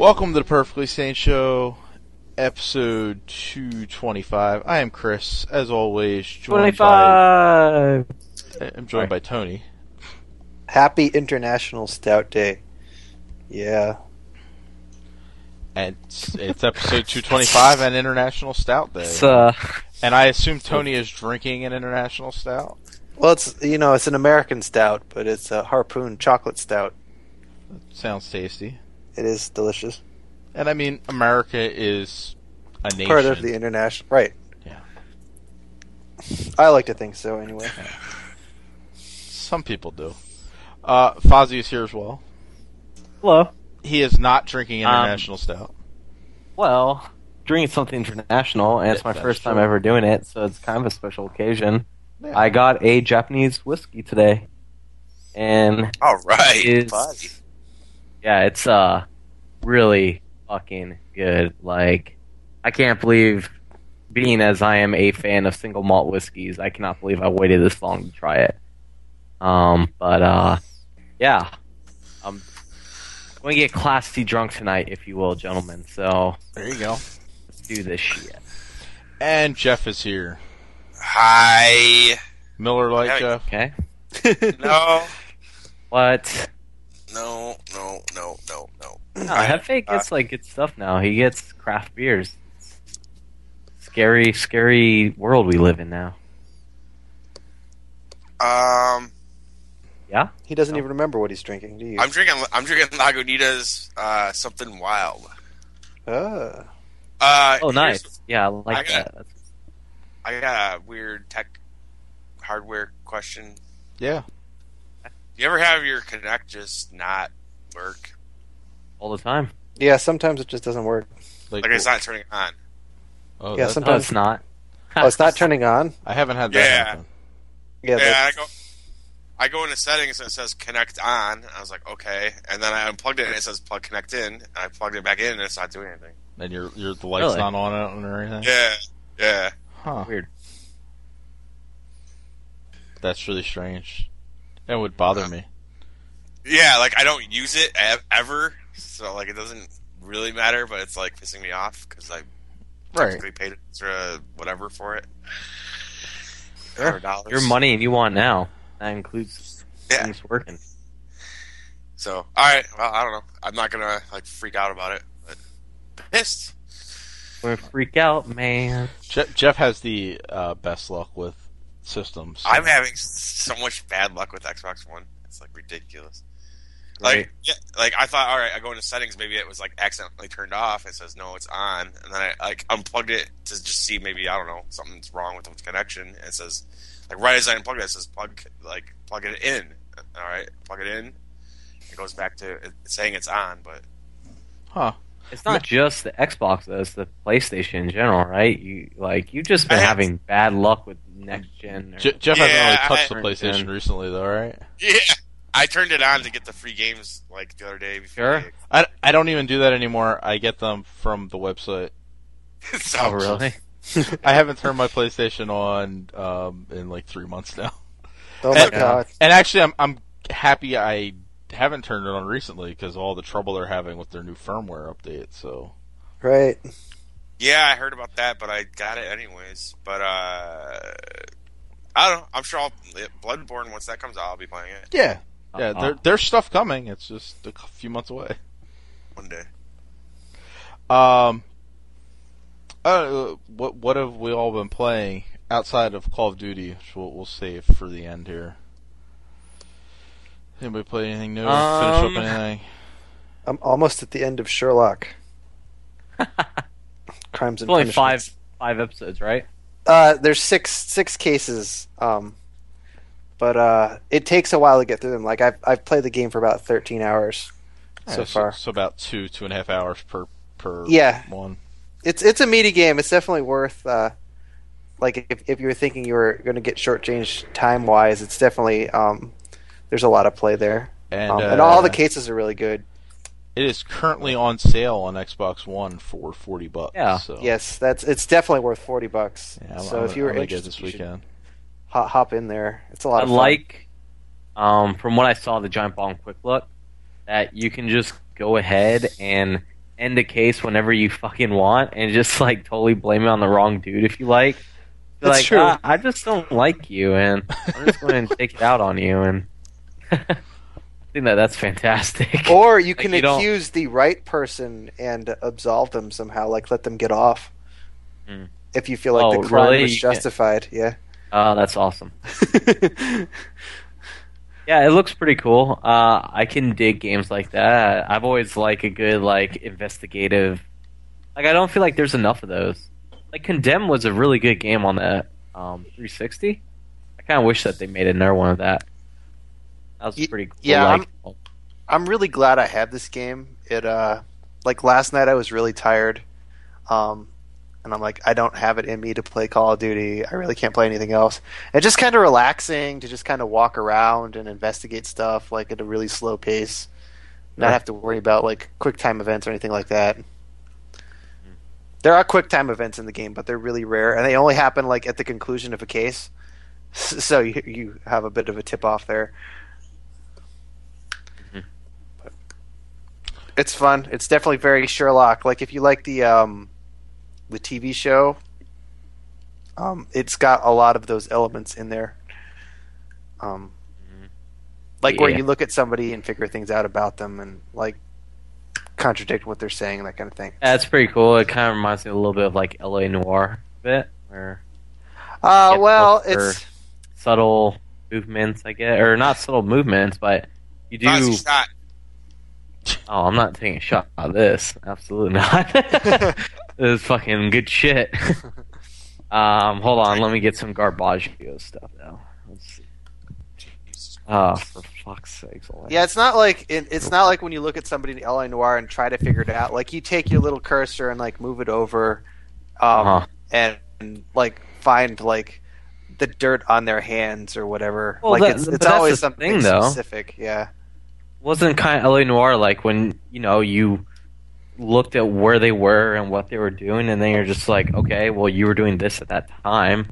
Welcome to the Perfectly Sane Show, episode 225. I am Chris, as always, joined by Tony. Happy International Stout Day. Yeah. And it's episode 225 and International Stout Day. And I assume Tony is drinking an International Stout? Well, it's an American stout, but it's a Harpoon chocolate stout. Sounds tasty. It is delicious. And I mean, America is a nation. Part of the international... Right. Yeah. I like to think so, anyway. Some people do. Fozzie is here as well. Hello. He is not drinking an International Stout. Well, drinking something international, and it's my first time ever doing it, so it's kind of a special occasion. Yeah. I got a Japanese whiskey today. And all right. It's really fucking good. Like, I can't believe, being as I am a fan of single malt whiskeys, I cannot believe I waited this long to try it. Yeah. I'm going to get classy drunk tonight, if you will, gentlemen. So there you go. Let's do this shit. And Jeff is here. Hi. Miller Lite, Jeff. Okay. No. What? No. Hefe gets good stuff now. He gets craft beers. Scary, scary world we live in now. Yeah? He doesn't even remember what he's drinking, do you? I'm drinking Lagunitas something wild. Oh, nice. Yeah, I like that. I got a weird tech hardware question. Yeah. Do you ever have your Kinect just not work? All the time. Yeah, sometimes it just doesn't work. Like it's not turning on. Oh, yeah, sometimes it's not. Oh, it's not turning on? I haven't had that happen. Yeah, I go into settings and it says Connect on. I was like, okay. And then I unplugged it and it says plug Connect in. And I plugged it back in and it's not doing anything. And the light's not on it or anything? Yeah. Huh. Weird. That's really strange. That would bother me. Yeah, like I don't use it ever, so like it doesn't really matter, but it's like pissing me off because I technically paid extra whatever for it. $100. Your money and you want now. That includes things working. So, alright, well, I don't know. I'm not gonna freak out about it, but pissed. We're freak out, man. Jeff has the best luck with systems. I'm having so much bad luck with Xbox One. It's ridiculous. Right. I thought, all right, I go into settings, maybe it was accidentally turned off. It says no, it's on, and then I unplugged it to just see maybe, I don't know, something's wrong with the connection. And it says right as I unplugged it says plug it in. All right, plug it in. It goes back to saying it's on, but it's not just the Xbox though; it's the PlayStation in general, right? You've just been having bad luck with next gen. Jeff hasn't really touched the PlayStation recently, though, right? Yeah. I turned it on to get the free games the other day. Sure. I don't even do that anymore. I get them from the website. Oh, really? I haven't turned my PlayStation on in 3 months now. Oh my god! And actually, I'm happy I haven't turned it on recently because of all the trouble they're having with their new firmware update. So. Right. Yeah, I heard about that, but I got it anyways. But I don't know. I'm sure Bloodborne, once that comes out, I'll be playing it. Yeah. Yeah, there's stuff coming. It's just a few months away. One day. What have we all been playing outside of Call of Duty, which we'll save for the end here? Anybody play anything new? Finish up anything? I'm almost at the end of Sherlock. Crimes and only Punishments. five episodes, right? There's six cases. But it takes a while to get through them. I've played the game for about 13 hours so far. So about 2.5 hours per one. It's a meaty game. It's definitely worth. If you were thinking you were going to get shortchanged time wise, it's definitely there's a lot of play there, and all the cases are really good. It is currently on sale on Xbox One for $40. Yeah. So. Yes, it's definitely worth $40. Yeah, so if you were interested this weekend. Hop in there. It's a lot of fun. From what I saw, the Giant Bomb Quick Look, that you can just go ahead and end a case whenever you fucking want and just like totally blame it on the wrong dude if you like. That's like, true. I just don't like you, and I'm just going to take it out on you. And I think that's fantastic. Or you can accuse the right person and absolve them somehow, like let them get off. If you feel like the crime was justified. Yeah. Oh, that's awesome. Yeah, it looks pretty cool. I can dig games like that. I've always liked a good like investigative. Like I don't feel like there's enough of those. Like Condemn was a really good game on the 360. I kind of wish that they made another one of that. That was pretty cool. Yeah, I'm really glad I had this game. It like last night I was really tired, and I'm like I don't have it in me to play Call of Duty. I really can't play anything else. It's just kind of relaxing to just kind of walk around and investigate stuff like at a really slow pace, not have to worry about like quick time events or anything like that. There are quick time events in the game, but they're really rare, and they only happen like at the conclusion of a case. So you have a bit of a tip off there. But it's fun. It's definitely very Sherlock. Like if you like the TV show, it's got a lot of those elements in there. Like where you look at somebody and figure things out about them, and like contradict what they're saying and that kind of thing. That's pretty cool. It kind of reminds me a little bit of like L.A. Noire a bit, where well, it's subtle movements, I guess, or not subtle movements, but you do. Shot. Oh, I'm not taking a shot at this. Absolutely not. This is fucking good shit. Hold on, let me get some Garbaggio stuff now. Let's see. Oh, for fuck's sakes! Yeah, it's not like when you look at somebody in L.A. Noire and try to figure it out. Like you take your little cursor and like move it over, and like find like the dirt on their hands or whatever. Well, like it's always something specific. Yeah. Wasn't kind of L.A. Noire like when you looked at where they were and what they were doing, and then you're just like, okay, well, you were doing this at that time.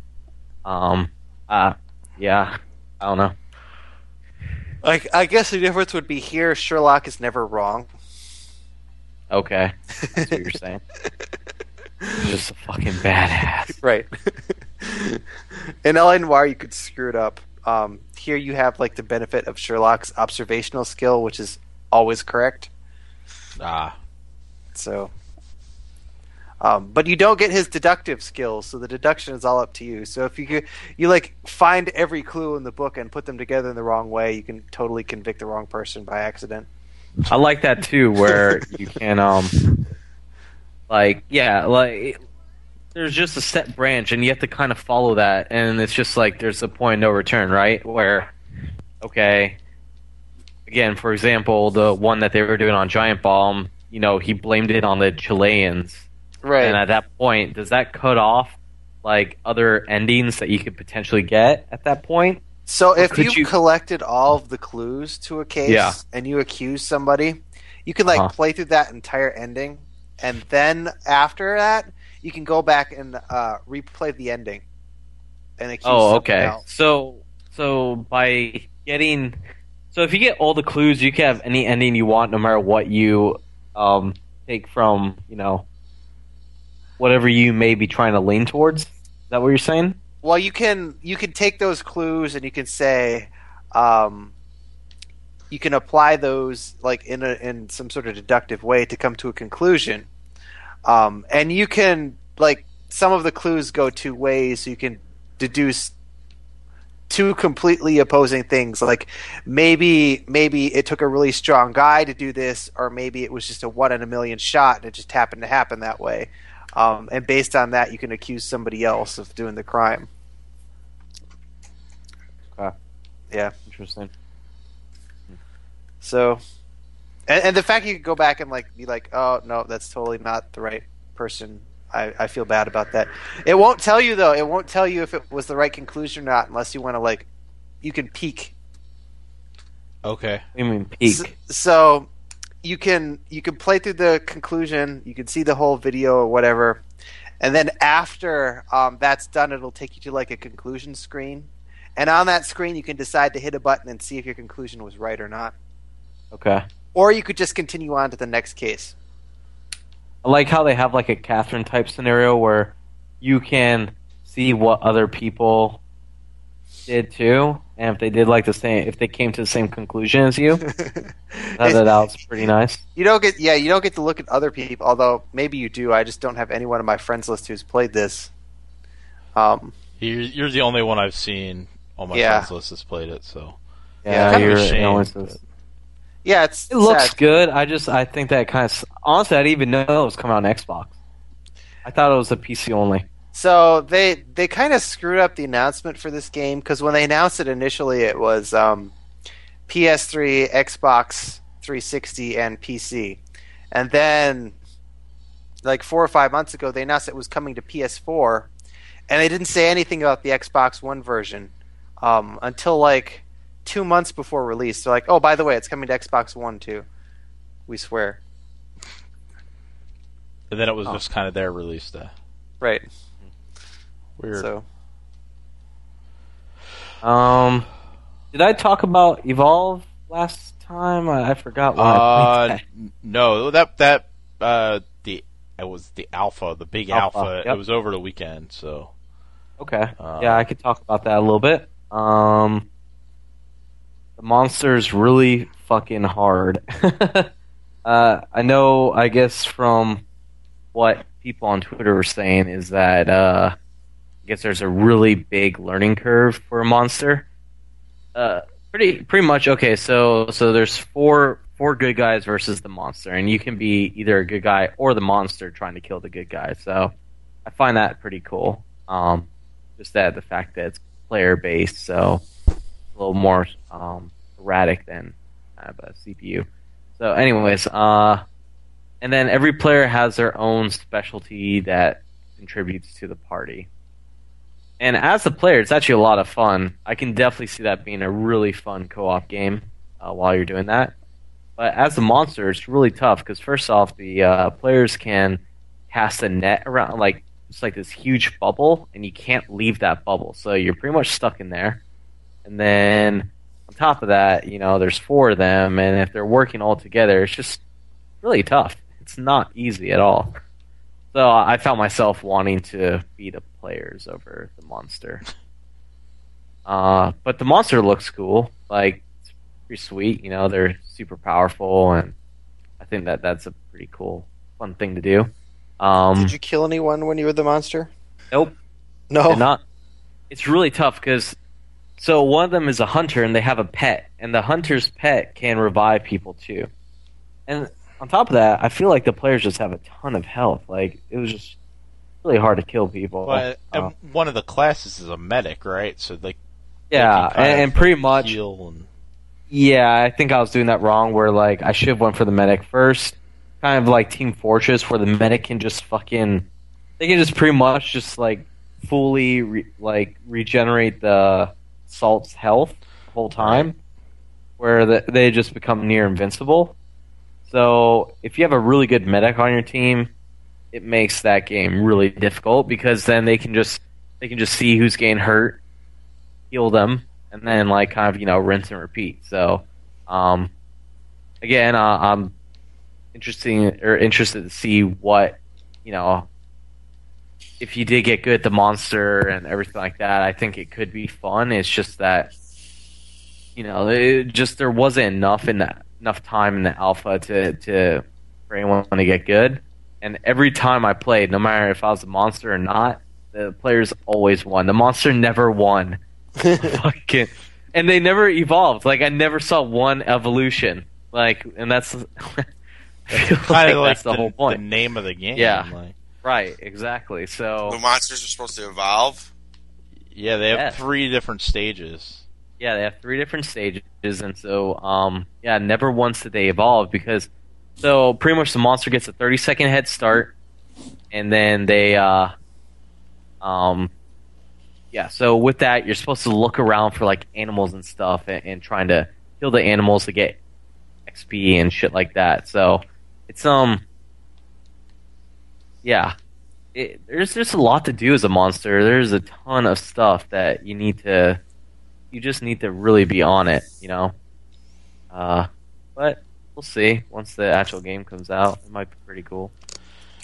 Yeah, I don't know. Like, I guess the difference would be here, Sherlock is never wrong. Okay, that's what you're saying. He's just a fucking badass. Right. In L.A. Noire, you could screw it up. Here you have like the benefit of Sherlock's observational skill, which is always correct. So, but you don't get his deductive skills, so the deduction is all up to you. So if you like find every clue in the book and put them together in the wrong way, you can totally convict the wrong person by accident. I like that too, where you can there's just a set branch, and you have to kind of follow that, and it's just like there's a point of no return, right? Where, okay, again, for example, the one that they were doing on Giant Bomb, he blamed it on the Chileans. Right. And at that point, does that cut off like other endings that you could potentially get at that point? So if you collected all of the clues to a case and you accuse somebody, you can play through that entire ending, and then after that, you can go back and replay the ending and accuse someone else. So by getting, if you get all the clues, you can have any ending you want, no matter what you take from whatever you may be trying to lean towards. Is that what you're saying? Well, you can take those clues and you can say, you can apply those like in some sort of deductive way to come to a conclusion, and you can like some of the clues go two ways, so you can deduce two completely opposing things. Like maybe it took a really strong guy to do this, or maybe it was just a 1 in a million shot and it just happened to happen that way. And based on that, you can accuse somebody else of doing the crime. Yeah. Interesting. So, and the fact you could go back and like be like, oh no, that's totally not the right person. I feel bad about that. It won't tell you though. It won't tell you if it was the right conclusion or not, unless you want to you can peek. Okay. You mean peek? So you can play through the conclusion. You can see the whole video or whatever, and then after that's done, it'll take you to like a conclusion screen, and on that screen you can decide to hit a button and see if your conclusion was right or not. Okay. Or you could just continue on to the next case. I like how they have like a Catherine type scenario where you can see what other people did too, and if they did like the same, if they came to the same conclusion as you, that was pretty nice. You don't get to look at other people, although maybe you do. I just don't have anyone on my friends list who's played this. You're the only one I've seen on my friends list that's played it, so you're the only. Yeah, it looks good. I think that kind of honestly, I didn't even know it was coming out on Xbox. I thought it was a PC only. So they kind of screwed up the announcement for this game because when they announced it initially, it was PS3, Xbox 360, and PC, and then like 4 or 5 months ago, they announced it was coming to PS4, and they didn't say anything about the Xbox One version until like 2 months before release. They're like, oh, by the way, it's coming to Xbox One too. We swear. And then it was just kind of their release day. Right. Weird. So. Did I talk about Evolve last time? I forgot why. No, it was the alpha, the big alpha. Yep. It was over the weekend, so. Okay. Yeah, I could talk about that a little bit. The monster's really fucking hard. I know, I guess from what people on Twitter were saying is that I guess there's a really big learning curve for a monster. Pretty much. Okay, so there's four good guys versus the monster, and you can be either a good guy or the monster trying to kill the good guy. So I find that pretty cool. Just the fact that it's player based, so a little more erratic than a CPU. So, anyways, and then every player has their own specialty that contributes to the party. And as a player, it's actually a lot of fun. I can definitely see that being a really fun co-op game while you're doing that. But as a monster, it's really tough because first off, the players can cast a net around, like it's like this huge bubble, and you can't leave that bubble. So you're pretty much stuck in there. And then on top of that, there's 4 of them, and if they're working all together, it's just really tough. It's not easy at all. So I found myself wanting to be the players over the monster. But the monster looks cool. Like, it's pretty sweet. They're super powerful, and I think that's a pretty cool, fun thing to do. Did you kill anyone when you were the monster? Nope. No? Did not. It's really tough because... So one of them is a hunter, and they have a pet. And the hunter's pet can revive people, too. And on top of that, I feel like the players just have a ton of health. Like, it was just really hard to kill people. But one of the classes is a medic, right? So, like... Yeah, and pretty much... Yeah, I think I was doing that wrong, where, like, I should have went for the medic first. Kind of like Team Fortress, where the medic can just fucking... They can just pretty much just, like, fully, regenerate the Salt's health the whole time, where they just become near invincible. So, if you have a really good medic on your team, it makes that game really difficult, because then they can just see who's getting hurt, heal them, and then, like, kind of, rinse and repeat. So, again, I'm interested to see what, if you did get good at the monster and everything like that. I think it could be fun. It's just that, there wasn't enough time in the alpha for anyone to get good. And every time I played, no matter if I was a monster or not, the players always won. The monster never won. Fucking, and they never evolved. Like, I never saw one evolution. Like, and that's... kind of like that's the whole point. The name of the game. Yeah. Like. Right, exactly. So the monsters are supposed to evolve? Yeah, they have 3 different stages. Yeah, they have 3 different stages, and so never once did they evolve, because so pretty much the monster gets a 30-second head start, and then they so with that you're supposed to look around for like animals and stuff and trying to kill the animals to get XP and shit like that. So it's there's just a lot to do as a monster. There's a ton of stuff that you just need to really be on it, But we'll see. Once the actual game comes out, it might be pretty cool.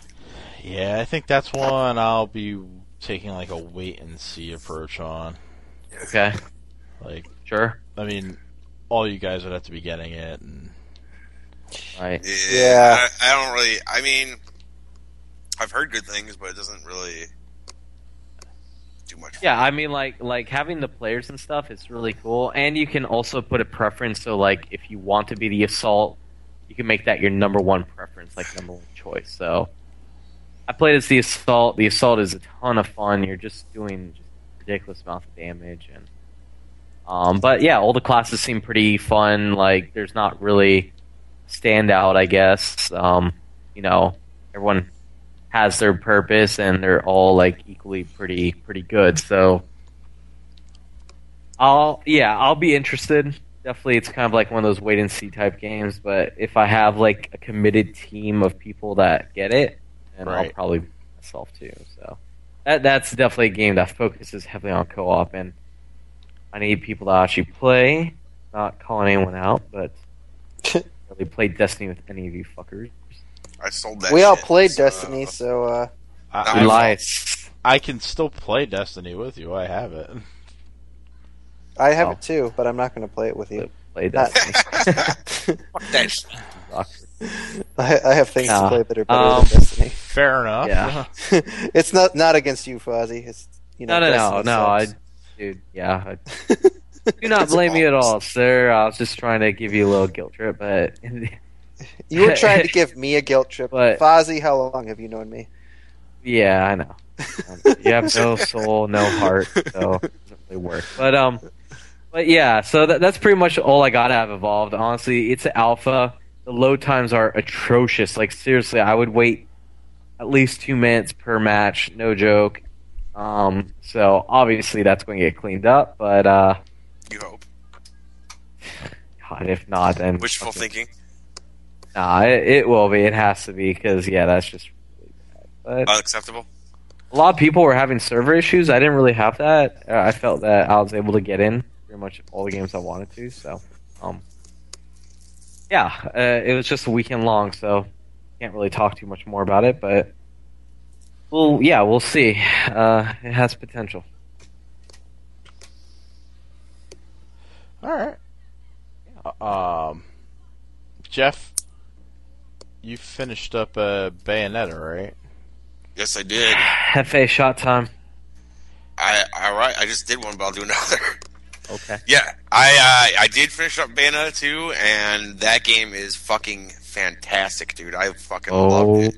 Yeah, I think that's one I'll be taking like a wait and see approach on. Okay. Like, sure. I mean, all you guys would have to be getting it, and right. Yeah. I don't really. I mean, I've heard good things, but it doesn't really do much. Yeah, I mean, like having the players and stuff is really cool, and you can also put a preference. So, like, if you want to be the assault, you can make that your number one preference, like number one choice. So, I played as the assault. The assault is a ton of fun. You're just doing just ridiculous amount of damage, and but yeah, all the classes seem pretty fun. Like, there's not really standout, I guess. You know, everyone has their purpose, and they're all like equally pretty good. So, I'll be interested. Definitely, it's kind of like one of those wait and see type games. But if I have like a committed team of people that get it, then I'll probably be myself too. So that's definitely a game that focuses heavily on co-op, and I need people to actually play. Not calling anyone out, but really play Destiny with any of you fuckers. I sold that. We all shit, played so, Destiny, so I can still play Destiny with you. I have it. I have it too, but I'm not going to play it with you. Play Destiny. Fuck that shit. I have things to play that are better than Destiny. Fair enough. Yeah. It's not against you, Fozzie. It's No. Dude, yeah. Do not blame me at all, sir. I was just trying to give you a little guilt trip, but you were trying to give me a guilt trip. But Fozzie, how long have you known me? Yeah, I know. You have no soul, no heart, so it doesn't really work. But yeah, so that's pretty much all I gotta have evolved. Honestly, it's an alpha. The load times are atrocious. Like, seriously, I would wait at least 2 minutes per match, no joke. So obviously that's going to get cleaned up, but you hope. God, if not, then wishful thinking. Nah, it will be. It has to be, because yeah, that's just really bad. But unacceptable. A lot of people were having server issues. I didn't really have that. I felt that I was able to get in pretty much all the games I wanted to. So, yeah, it was just a weekend long, so can't really talk too much more about it. But we'll see. It has potential. All right. Jeff, you finished up Bayonetta, right? Yes, I did. FA shot time. I just did one, but I'll do another. Okay. Yeah, I did finish up Bayonetta 2, and that game is fucking fantastic, dude. I fucking loved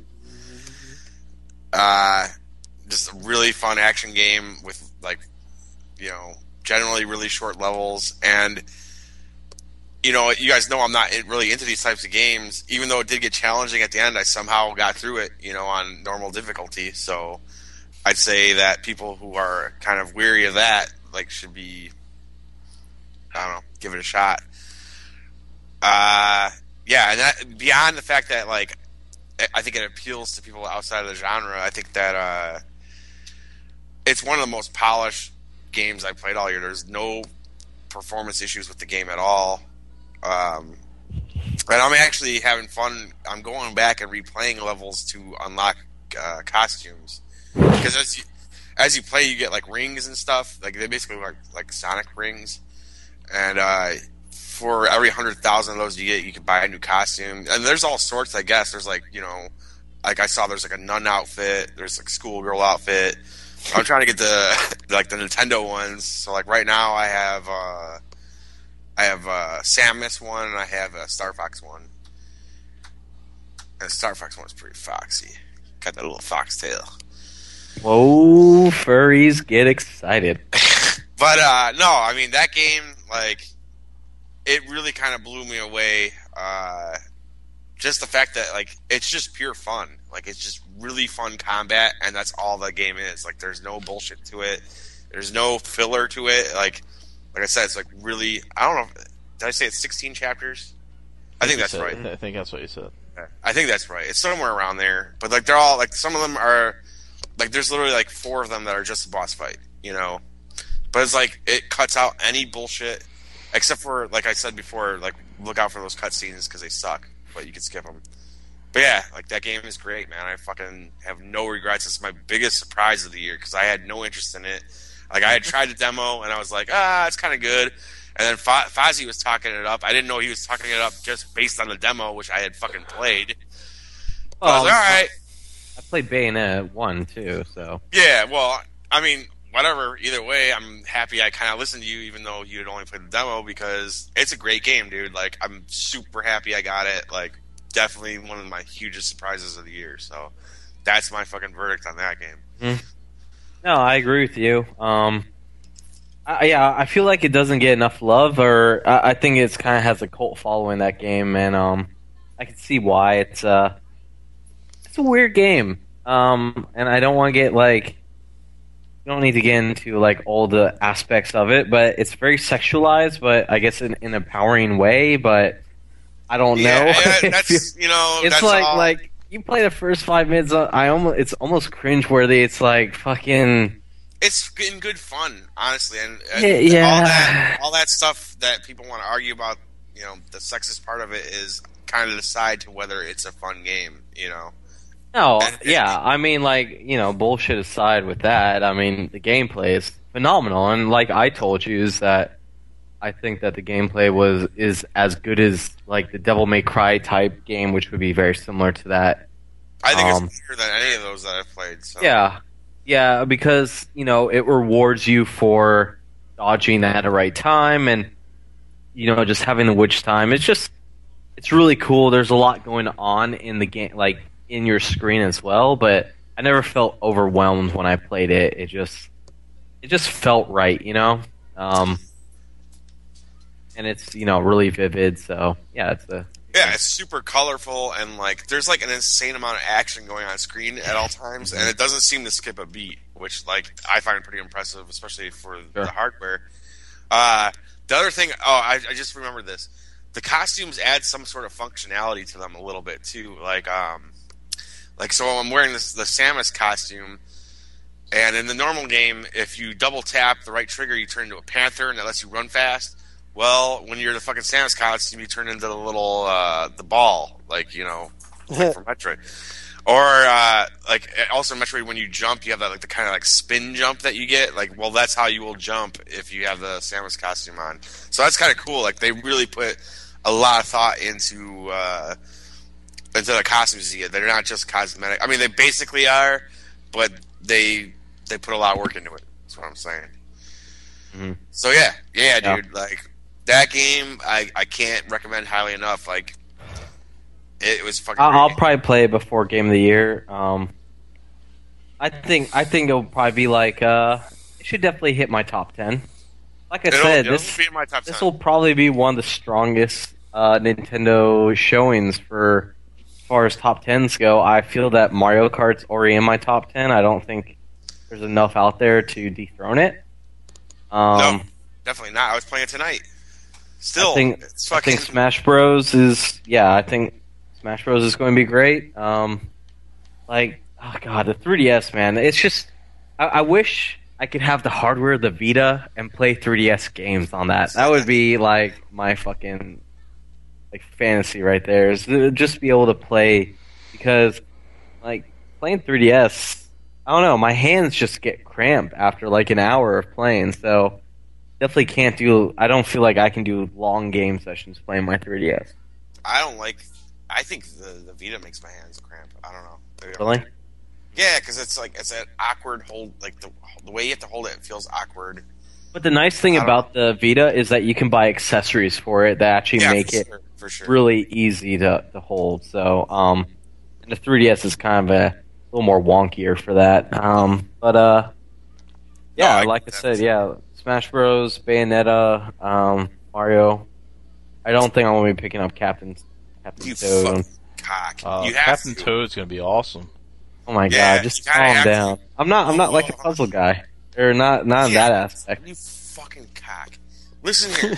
it. Just a really fun action game with, like, you know, generally really short levels, and you know, you guys know I'm not really into these types of games. Even though it did get challenging at the end, I somehow got through it, you know, on normal difficulty. So I'd say that people who are kind of weary of that, like, should be, I don't know, give it a shot. Yeah, and that, beyond the fact that, like, I think it appeals to people outside of the genre, I think that it's one of the most polished games I've played all year. There's no performance issues with the game at all. And I'm actually having fun. I'm going back and replaying levels to unlock costumes, because as you play, you get like rings and stuff. Like, they basically look like Sonic rings, and for every 100,000 of those you can buy a new costume. And there's all sorts, I guess. There's, like, you know, like I saw there's like a nun outfit. There's like schoolgirl outfit. I'm trying to get the Nintendo ones. So, like, right now I have Samus one, and I have a Star Fox one. And the Star Fox one's pretty foxy. Got that little fox tail. Whoa, furries get excited. But, no, I mean, that game, like, it really kind of blew me away. Just the fact that, like, it's just pure fun. Like, it's just really fun combat, and that's all the game is. Like, there's no bullshit to it. There's no filler to it. Like I said, it's like really, I don't know, did I say it's 16 chapters? I think that's right. I think that's what you said. I think that's right. It's somewhere around there. But, like, they're all, like, some of them are, like, there's literally, like, 4 of them that are just a boss fight, you know? But it's like, it cuts out any bullshit, except for, like I said before, like, look out for those cutscenes because they suck, but you can skip them. But yeah, like that game is great, man. I fucking have no regrets. It's my biggest surprise of the year because I had no interest in it. Like I had tried the demo and I was like, it's kind of good. And then Fozzie was talking it up. I didn't know he was talking it up just based on the demo, which I had fucking played. But I was like, all right. I played Bayonetta 1 too, so. Yeah, well, I mean, whatever. Either way, I'm happy I kind of listened to you, even though you had only played the demo, because it's a great game, dude. Like, I'm super happy I got it. Like, definitely one of my hugest surprises of the year. So, that's my fucking verdict on that game. Mm-hmm. No, I agree with you. I feel like it doesn't get enough love, or I think it's kind of has a cult following, that game, and I can see why. It's a weird game, and I don't want to get like. You don't need to get into like all the aspects of it, but it's very sexualized, but I guess in an empowering way. But I don't know. Yeah, that's it's that's like all. Like you play the first 5 minutes. It's almost cringeworthy. It's like fucking. It's getting good fun, honestly, and yeah. all that stuff that people want to argue about. The sexist part of it is kind of decide to whether it's a fun game. No, yeah, I mean, like, bullshit aside with that, I mean, the gameplay is phenomenal, and like I told you, is that I think that the gameplay is as good as, like, the Devil May Cry type game, which would be very similar to that. I think it's better than any of those that I've played, so. Yeah, because, it rewards you for dodging at the right time, and, just having the witch time. It's really cool. There's a lot going on in the game, like, in your screen as well, but I never felt overwhelmed when I played it. It just felt right, and it's really vivid. So yeah, it's super colorful, and like there's like an insane amount of action going on screen at all times, and it doesn't seem to skip a beat, which like I find pretty impressive, especially for the hardware. The other thing, I just remembered this: the costumes add some sort of functionality to them a little bit too, Like, so I'm wearing the Samus costume, and in the normal game, if you double tap the right trigger, you turn into a panther, and that lets you run fast. Well, when you're the fucking Samus costume, you turn into the little, the ball, like from Metroid. Or, also in Metroid, when you jump, you have that, like, the kind of, like, spin jump that you get. Like, well, that's how you will jump if you have the Samus costume on. So that's kind of cool. Like, they really put a lot of thought into the costumes you get. They're not just cosmetic. I mean, they basically are, but they put a lot of work into it. That's what I'm saying. Mm-hmm. So yeah, dude. Like that game, I can't recommend highly enough. Like it was fucking. I'll probably play it before Game of the Year. I think it'll probably be like it should definitely hit my top 10. Like I said, this will probably be one of the strongest Nintendo showings for. As far as top 10s go, I feel that Mario Kart's already in my top 10. I don't think there's enough out there to dethrone it. No, definitely not. I was playing it tonight. Still, I think Smash Bros. I think Smash Bros. Is going to be great. Oh god, the 3DS, man. It's just, I wish I could have the hardware, the Vita, and play 3DS games on that. That would be like my fucking fantasy right there, is to just be able to play, because like playing 3DS, I don't know, my hands just get cramped after like an hour of playing, so definitely I don't feel like I can do long game sessions playing my 3DS. I think the Vita makes my hands cramp. I don't know. Really? Yeah, because it's an awkward hold, like the way you have to hold it feels awkward. But the nice thing about the Vita is that you can buy accessories for it that actually make it really easy to hold. So, and the 3DS is kind of a little more wonkier for that. Like I said, Smash Bros, Bayonetta, Mario. I don't think I'm going to be picking up Captain Toad. Captain Toad's going to be awesome. Oh my god, just calm down. I'm not like a puzzle guy. Or not in that aspect. You fucking cock. Listen here.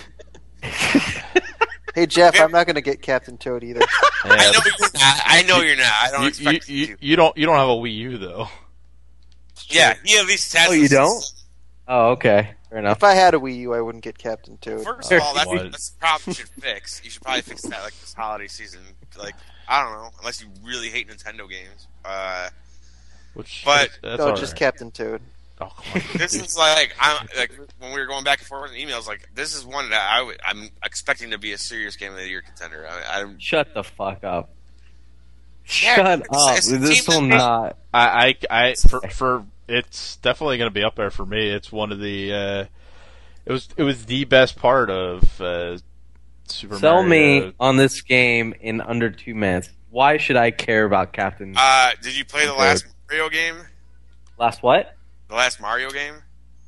Hey Jeff, I'm not going to get Captain Toad either. I know you're not. I don't expect you to. You don't have a Wii U though. Yeah, he at least has. Oh, you don't? Oh, okay. Fair enough. If I had a Wii U, I wouldn't get Captain Toad. First of all, that's the problem you should fix. You should probably fix that like this holiday season. Like, I don't know, unless you really hate Nintendo games. Just Captain Toad. Oh, come on. This is like when we were going back and forth in emails. Like, this is one that I'm expecting to be a serious game of the year contender. Shut the fuck up. Yeah, Shut up. it's a This team will that- not. For it's definitely going to be up there for me. It's one of the it was the best part of Super Sell Mario. me on this game in under 2 minutes. Why should I care about Captain? Did you play the last Mario game? Last what? The last Mario game?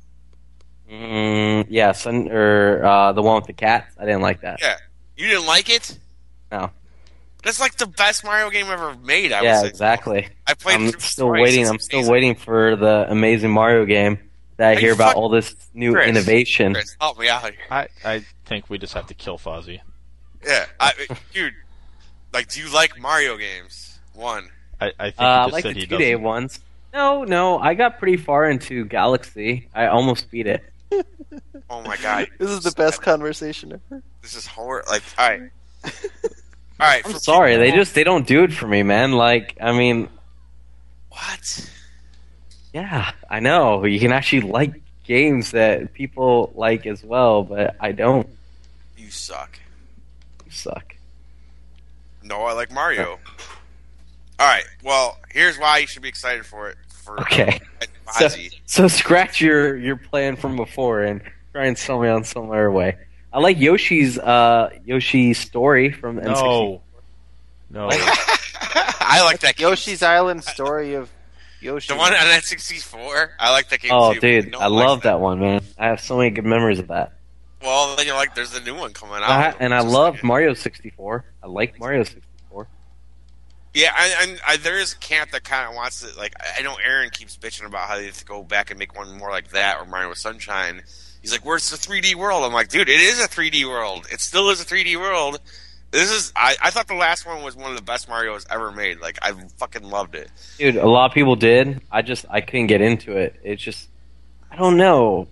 Yes, the one with the cats. I didn't like that. Yeah. You didn't like it? No. That's like the best Mario game ever made, I would Yeah, say. exactly. I played I'm through still twice. waiting. It's I'm still amazing. waiting for the amazing Mario game that I Are hear you about fuck- all this new Chris, innovation. Chris, help me out here. I think we just have to kill Fozzie. Yeah, dude. Like, do you like Mario games? One. I think he I just like said the he 2-day doesn't. ones. No, I got pretty far into Galaxy. I almost beat it. Oh my god. This is the best conversation ever. This is horrible. Like, all right. All right. I'm for sorry, people- they don't do it for me, man. Like, I mean, What? yeah, I know you can actually like games that people like as well, but I don't. You suck. You suck. No, I like Mario. All right. Well, here's why you should be excited for it. Okay. Fozzie. So scratch your plan from before and try and sell me on some other way. I like Yoshi's story from N64. No. I like that game. Yoshi's Island story of Yoshi. The one on N64. I like that game Oh, too. dude, No I one likes love that one, man. I have so many good memories of that. Well, then you're like, there's a new one coming out. And I Just love like- Mario 64. I like Mario 64. Yeah, there is a camp that kind of wants to, like, I know Aaron keeps bitching about how they have to go back and make one more like that or Mario Sunshine. He's like, where's the 3D world? I'm like, dude, it is a 3D world. It still is a 3D world. I thought the last one was one of the best Marios ever made. Like, I fucking loved it. Dude, a lot of people did. I couldn't get into it. It's just, I don't know.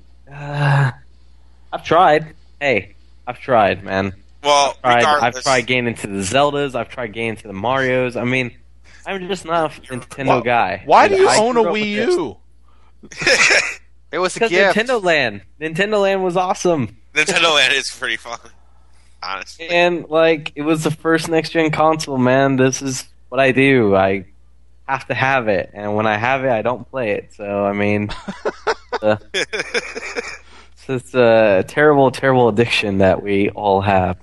I've tried. Hey, I've tried, man. Well, I've regardless, tried getting into the Zeldas. I've tried getting into the Marios. I mean, I'm just not a Nintendo guy. Why do you I own a grew up Wii with this. U? It was a Because gift. Nintendo Land was awesome. Nintendo Land is pretty fun. Honestly. And, like, it was the first next-gen console, man. This is what I do. I have to have it. And when I have it, I don't play it. So, I mean, it's a terrible, terrible addiction that we all have.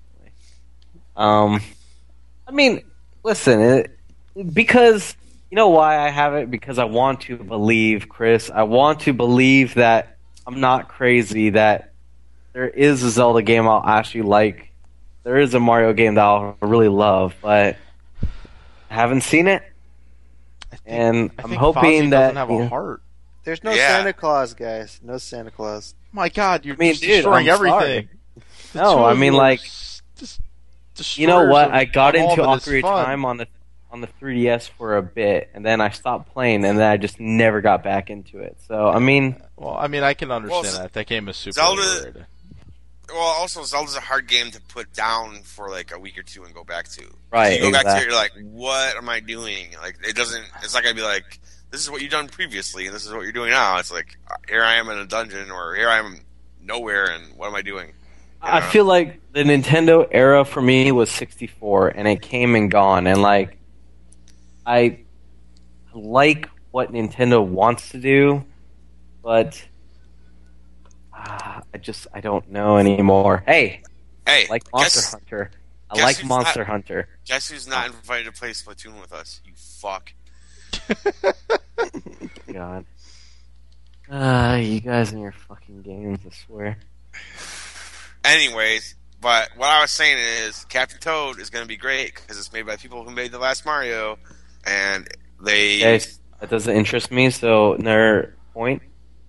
I mean, listen, because, you know why I have it? Because I want to believe, Chris. I want to believe that I'm not crazy, that there is a Zelda game I'll actually like. There is a Mario game that I'll really love, but I haven't seen it. And I I'm think hoping Fozzie that doesn't have a heart. There's no Yeah. Santa Claus, guys. No Santa Claus. My God, you're I mean, just dude, destroying I'm everything. The No, two I of mean, you are like, just you know what? destroyers I got of all into that is Ocarina fun. of Time on the 3DS for a bit, and then I stopped playing, and then I just never got back into it. So, I mean, Well, I mean, I can understand Well, that. That game is super Zelda- overrated. Well, also, Zelda's a hard game to put down for like a week or two and go back to. Right, You go back to it, exactly. you're like, what am I doing? Like, it doesn't. It's not gonna be like, this is what you've done previously, and this is what you're doing now. It's like, here I am in a dungeon, or here I am nowhere, and what am I doing? I feel like the Nintendo era for me was 64, and it came and gone. And like, I like what Nintendo wants to do, but I don't know anymore. Hey, Hey, I like Monster guess, Hunter. I guess like who's Monster not- Hunter. guess who's not invited to play Splatoon with us? You fuck. God. You guys and your fucking games, I swear. Anyways, but what I was saying is, Captain Toad is gonna be great because it's made by people who made the last Mario, and they. Okay, that doesn't interest me, so another point.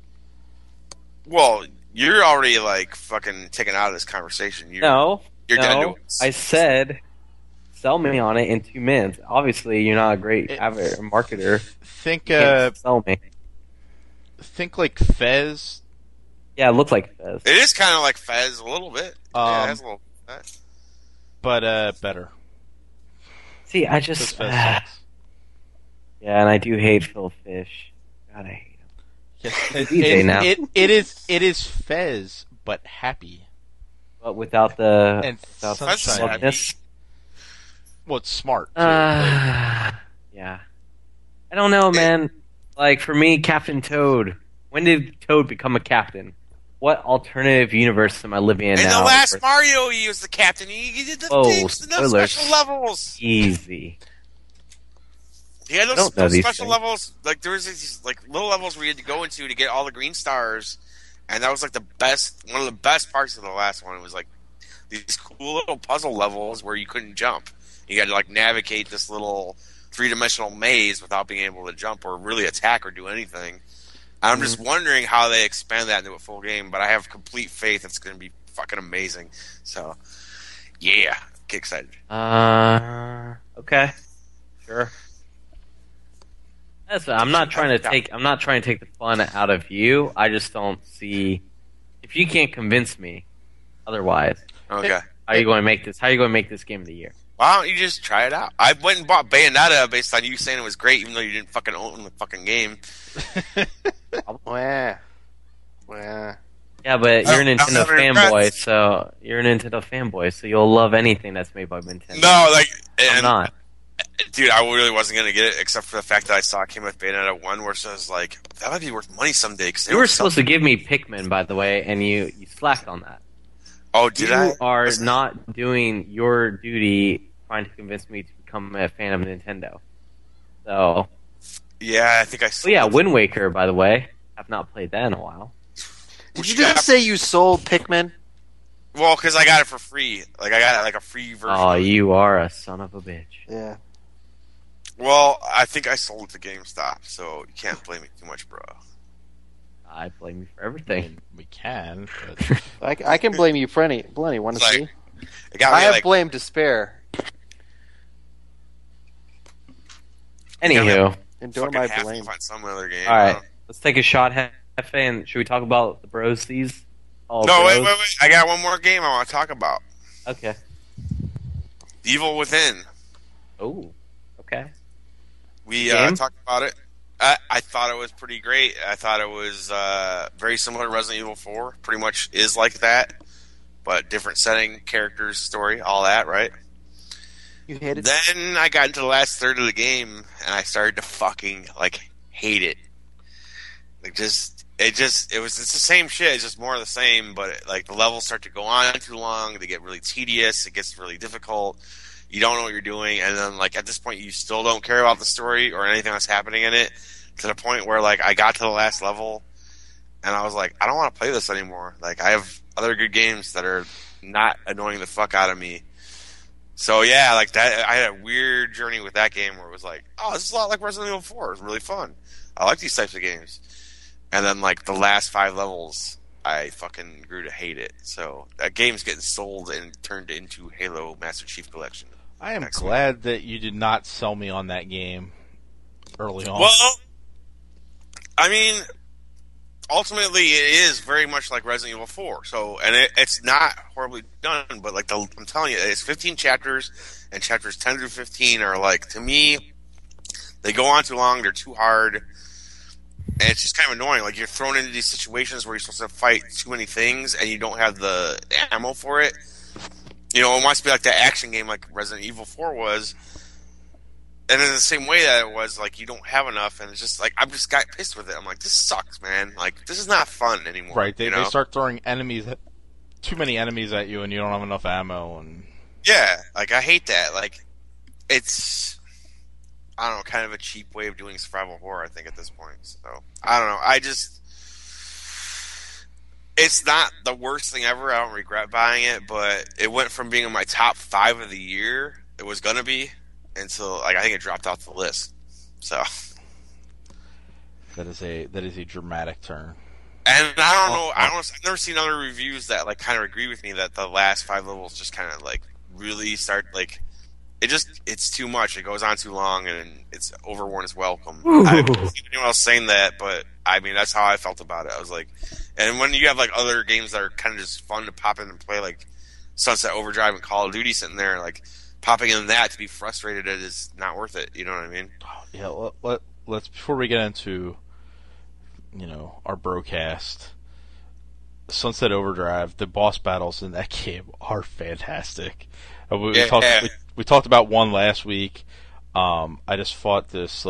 Well, you're already like fucking taken out of this conversation. You're No, dead to no. us. I said, sell me on it in 2 minutes. Obviously, you're not a great marketer. Think, You can't sell me. think like Fez. Yeah, it looked like Fez. It is kind of like Fez a little bit. Yeah, it has a little. But better. See, I just. Yeah, and I do hate Phil Fish. God, I hate him. Yes, it is Fez, but happy. But without the smugness. Well, it's smart. Too. Yeah. I don't know, man. Like, for me, Captain Toad. When did Toad become a captain? What alternative universe am I living in now? In the last Mario, he was the captain. He did the special levels. Easy. He had those special levels. Like, there was these like little levels where you had to go into to get all the green stars. And that was like one of the best parts of the last one. It was like these cool little puzzle levels where you couldn't jump. You had to like navigate this little 3-dimensional maze without being able to jump or really attack or do anything. I'm just wondering how they expand that into a full game, but I have complete faith it's going to be fucking amazing. So, yeah, get excited. Okay, sure. I'm not trying to take the fun out of you. I just don't see if you can't convince me otherwise. Okay. How are you going to make this? How are you going to make this game of the year? Why don't you just try it out? I went and bought Bayonetta based on you saying it was great, even though you didn't fucking own the fucking game. Yeah, but you're a Nintendo fanboy, so you'll love anything that's made by Nintendo. No, like I'm not. Dude, I really wasn't gonna get it, except for the fact that I saw it came with Bayonetta 1, where I was like, that might be worth money someday. Cause you were supposed to give me Pikmin, by the way, and you slacked on that. Oh, did I? You are not doing your duty trying to convince me to become a fan of Nintendo. So. Yeah, I think I sold it. Wind Waker, by the way. I've not played that in a while. Did you just say you sold Pikmin? Well, because I got it for free. Like, I got like a free version. Oh, you are a son of a bitch. Yeah. Well, I think I sold it to GameStop, so you can't blame me too much, bro. I blame you for everything. We can. But... I can blame you for plenty. Want to see? I have blame to spare. Anywho. Endure my blame. Find some other game. All right, let's take a shot, Hefe, and should we talk about the Brosies? Wait. I got one more game I want to talk about. Okay. Evil Within. Oh, okay. We talked about it. I thought it was pretty great. I thought it was very similar to Resident Evil 4. Pretty much is like that, but different setting, characters, story, all that, right? You hated it? Then I got into the last third of the game, and I started to fucking hate it. It's the same shit. It's just more of the same, but the levels start to go on too long. They get really tedious. It gets really difficult. You don't know what you're doing, and then at this point, you still don't care about the story or anything that's happening in it. To the point where I got to the last level, and I was like, I don't want to play this anymore. I have other good games that are not annoying the fuck out of me. So yeah, that I had a weird journey with that game where it was oh, this is a lot like Resident Evil 4. It's really fun. I like these types of games. And then the last 5 levels, I fucking grew to hate it. So that game's getting sold and turned into Halo Master Chief Collection. I am glad that you did not sell me on that game early on. Well, I mean, ultimately, it is very much like Resident Evil 4. So, and it's not horribly done, but I'm telling you, it's 15 chapters, and chapters 10 through 15 are to me, they go on too long, they're too hard, and it's just kind of annoying. You're thrown into these situations where you're supposed to fight too many things, and you don't have the ammo for it. It wants to be like that action game like Resident Evil 4 was. And in the same way that it was, you don't have enough, and it's just, I just got pissed with it. I'm this sucks, man. This is not fun anymore. Right, they start throwing too many enemies at you, and you don't have enough ammo, and... Yeah, I hate that. It's, I don't know, kind of a cheap way of doing survival horror, I think, at this point. So, I don't know. It's not the worst thing ever. I don't regret buying it, but it went from being in my top 5 of the year, it was gonna be, until I think it dropped off the list. So that is a dramatic turn. And I don't know. I've never seen other reviews that kind of agree with me that the last 5 levels just kind of really start it's too much. It goes on too long, and it's overworn its welcome. I don't see anyone else saying that, but I mean that's how I felt about it. I was like, and when you have like other games that are kind of just fun to pop in and play, like Sunset Overdrive and Call of Duty, sitting there like popping in that to be frustrated at is not worth it. You know what I mean? Yeah. Let's before we get into our broadcast. Sunset Overdrive, the boss battles in that game are fantastic. We talked about one last week. I just fought this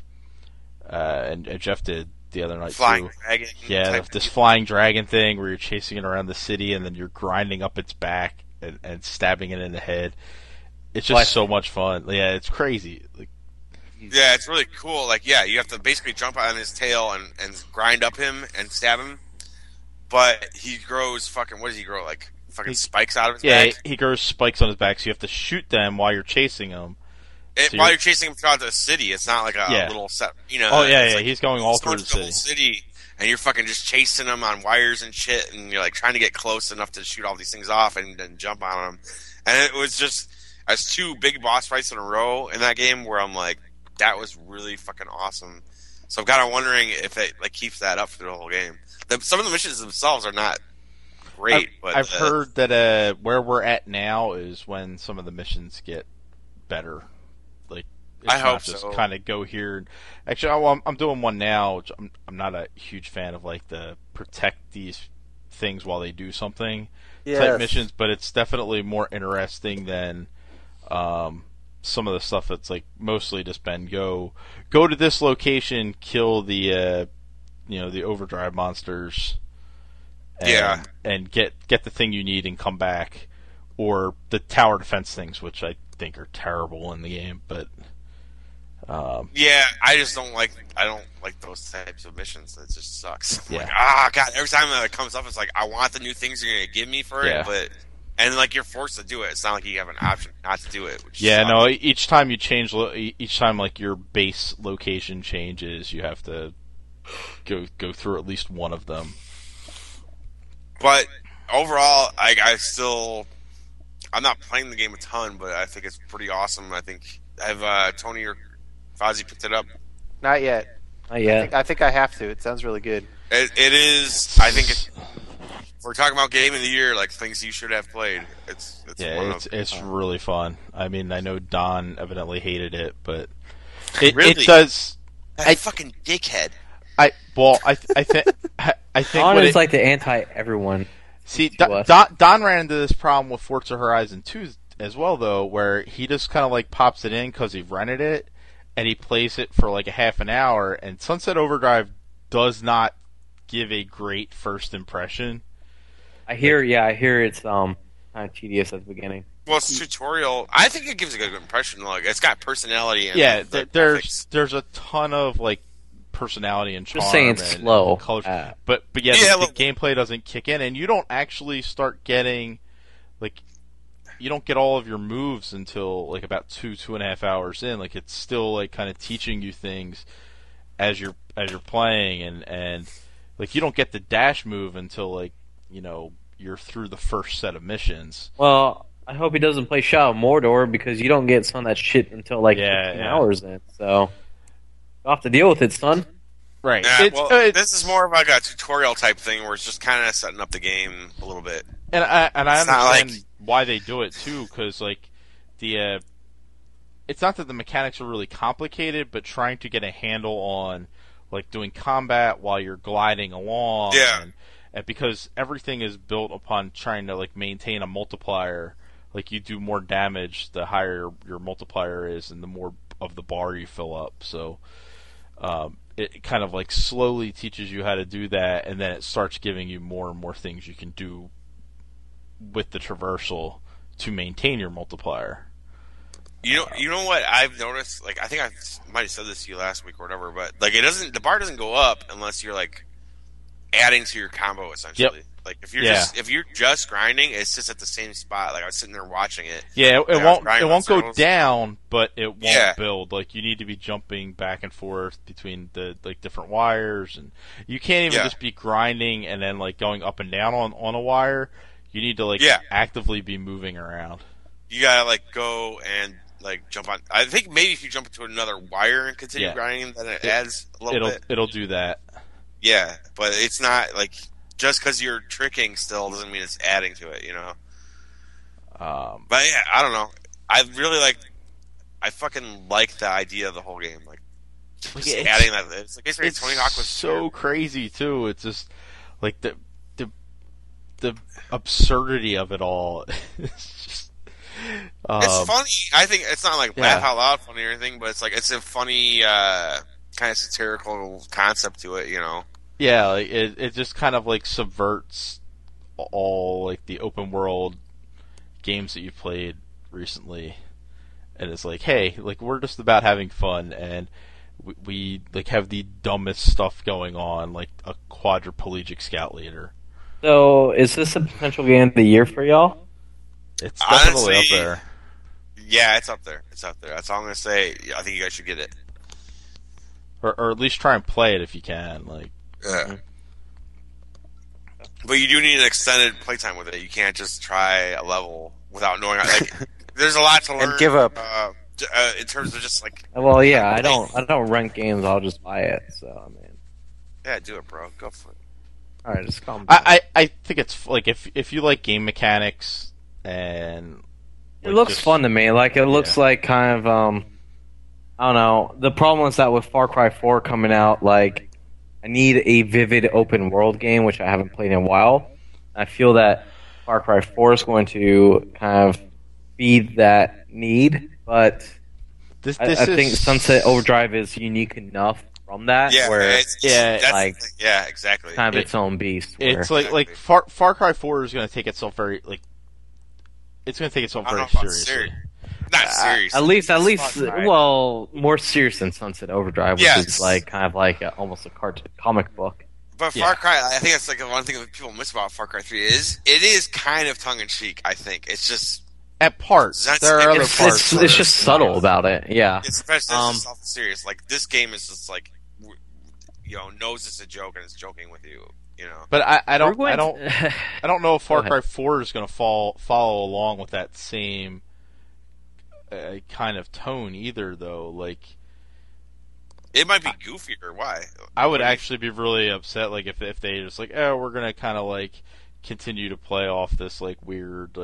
and Jeff did the other night flying too. Dragon. Yeah, this flying dragon thing where you're chasing it around the city and then you're grinding up its back and stabbing it in the head. It's just so much fun. Yeah, it's crazy. Yeah, it's really cool. Like, yeah, you have to basically jump on his tail and grind up him and stab him. But he grows what does he grow? Like fucking spikes out of his back? Yeah, he grows spikes on his back, so you have to shoot them while you're chasing him. While you're chasing him throughout the city, it's not like a little set. Oh yeah, like, he's going all through the city, and you're fucking just chasing him on wires and shit, and you're like trying to get close enough to shoot all these things off and then jump on them. And it was just as two big boss fights in a row in that game where I'm like, that was really fucking awesome. So I'm kind of wondering if it keeps that up for the whole game. Some of the missions themselves are not great, but I've heard that where we're at now is when some of the missions get better. Like it's I hope just so. Kind of go here. Actually, I'm doing one now. Which I'm not a huge fan of the protect these things while they do something type missions, but it's definitely more interesting than some of the stuff that's mostly just been go to this location, kill the the overdrive monsters, and get the thing you need and come back, or the tower defense things, which I think are terrible in the game. But I just don't like those types of missions. It just sucks. Yeah. God, every time that it comes up, it's like I want the new things you're gonna give me for it, but. And you're forced to do it. It's not like you have an option not to do it. Which no. Each time you change, each time your base location changes, you have to go through at least one of them. But overall, I'm not playing the game a ton, but I think it's pretty awesome. I think have Tony or Fozzie picked it up? Not yet. I think I have to. It sounds really good. It is. I think it's. We're talking about game of the year, things you should have played. It's really fun. I mean, I know Don evidently hated it, but it does. Fucking dickhead. I think Don is the anti everyone. See, Don ran into this problem with Forza Horizon 2 as well, though, where he just kind of pops it in because he rented it and he plays it for a half an hour. And Sunset Overdrive does not give a great first impression. I hear it's kind of tedious at the beginning. Well, it's tutorial. I think it gives a good impression. It's got personality. And there's a ton of personality and charm. Just saying it's slow. Colors. But the gameplay doesn't kick in, and you don't actually start getting you don't get all of your moves until about 2.5 hours in. It's still kind of teaching you things as you're playing, and you don't get the dash move until you're through the first set of missions. Well, I hope he doesn't play Shadow of Mordor because you don't get some of that shit until 15 hours in. So you'll have to deal with it, son. Right. Yeah, this is more of a tutorial type thing where it's just kind of setting up the game a little bit. And I understand why they do it too, because it's not that the mechanics are really complicated, but trying to get a handle on doing combat while you're gliding along. Yeah. And because everything is built upon trying to maintain a multiplier, you do more damage the higher your multiplier is, and the more of the bar you fill up. So it kind of slowly teaches you how to do that, and then it starts giving you more and more things you can do with the traversal to maintain your multiplier. You know what I've noticed? I think I might have said this to you last week or whatever, but the bar doesn't go up unless you're adding to your combo essentially. Yep. If you're just grinding, it's just at the same spot. I was sitting there watching it. Yeah, it won't go down, but it won't build. You need to be jumping back and forth between the different wires, and you can't even just be grinding and then going up and down on a wire. You need to actively be moving around. You gotta go and like jump on. I think maybe if you jump into another wire and continue grinding, then it adds a little bit. It'll do that. Yeah, but it's not like just because you're tricking still doesn't mean it's adding to it, you know. But yeah, I don't know. I really I fucking like the idea of the whole game, like just adding that. It's like it's Tony Hawk was so crazy too. It's just like the absurdity of it all. It's just. It's funny. I think it's not like laugh out loud funny or anything, but it's a funny kind of satirical concept to it, you know. Yeah, like it just kind of like subverts all like the open world games that you've played recently, and it's like, hey, like we're just about having fun, and we like have the dumbest stuff going on, like a quadriplegic scout leader. So, is this a potential game of the year for y'all? It's definitely up there. Yeah, it's up there. It's up there. That's all I'm gonna say. I think you guys should get it, or at least try and play it if you can. Like, yeah. But you do need an extended playtime with it. You can't just try a level without knowing. Like, there's a lot to learn. And give up. In terms of just like. Well, yeah, I don't rent games. I'll just buy it. So I mean. Yeah, do it, bro. Go for it. All right, just calm down. I think it's like if you like game mechanics and. It looks fun to me. Like it looks like kind of I don't know. The problem is that with Far Cry 4 coming out, like I need a vivid open world game, which I haven't played in a while. I feel that Far Cry 4 is going to kind of feed that need, but I think Sunset Overdrive is unique enough from that. Yeah, where exactly. Kind of its own beast. It's like Far Cry 4 is going to take itself very like. It's going to take itself very seriously. Not serious. At least, well, more serious than Sunset Overdrive, which is like kind of like almost a comic book. But Far Cry, I think that's like the one thing that people miss about Far Cry 3 is it is kind of tongue in cheek. I think it's just at parts. There are other parts. It's just subtle about it. Yeah, it's serious. Like this game is just like knows it's a joke and it's joking with you. You know. But I don't know if Far Cry 4 is going to follow along with that same kind of tone either, though. Like, it might be goofier. Why? I would actually be really upset, like if they just like, oh, we're going to kind of like continue to play off this like weird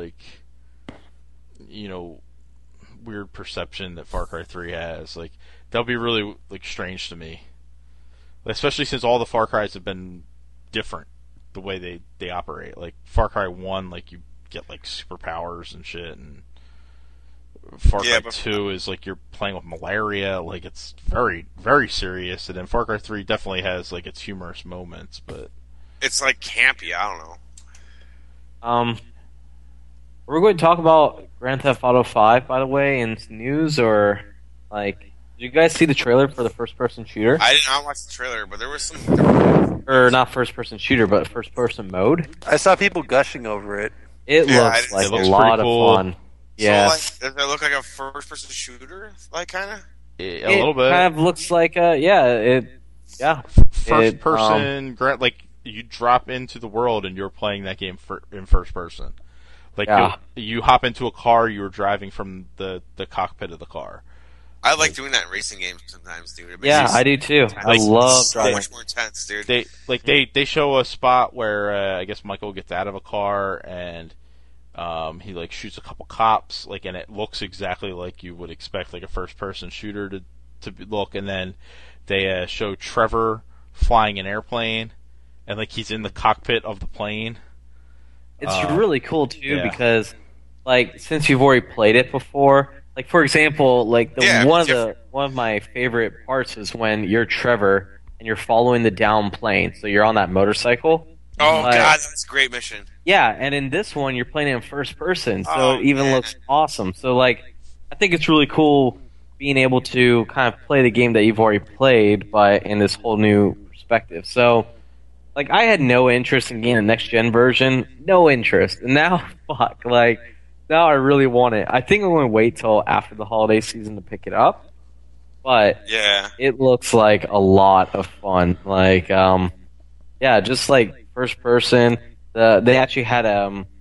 weird perception that Far Cry 3 has. Like, that'll be really like strange to me, especially since all the Far Cries have been different the way they operate. Like Far Cry 1, like you get like superpowers and shit, and Far Cry 2 is like you're playing with malaria. Like it's very, very serious. And then Far Cry 3 definitely has like its humorous moments, but it's like campy. I don't know. We're going to talk about Grand Theft Auto 5, by the way, in news, or like. Did you guys see the trailer for the first-person shooter? I did not watch the trailer, but there was some... Or not first-person shooter, but first-person mode. I saw people gushing over it. It looks like a lot of fun. Yeah. So, does it look like a first-person shooter, like, kind of? A little bit. It kind of looks like First-person, like, you drop into the world and you're playing that game in first person. Like, you hop into a car, you're driving from the cockpit of the car. I like doing that in racing games sometimes, dude. I do too. I love driving. So much more intense, dude. They show a spot where I guess Michael gets out of a car and he like shoots a couple cops, like, and it looks exactly like you would expect like a first person shooter to look. And then they show Trevor flying an airplane, and like he's in the cockpit of the plane. It's really cool too because like since you've already played it before. Like for example, like one of my favorite parts is when you're Trevor and you're following the downed plane. So you're on that motorcycle. Oh god, that's a great mission. Yeah, and in this one you're playing in first person, so it even looks awesome. So like, I think it's really cool being able to kind of play the game that you've already played, but in this whole new perspective. So, like, I had no interest in getting a next gen version, no interest, and now now I really want it. I think I'm going to wait till after the holiday season to pick it up. But it looks like a lot of fun. Like, just like first person. They actually had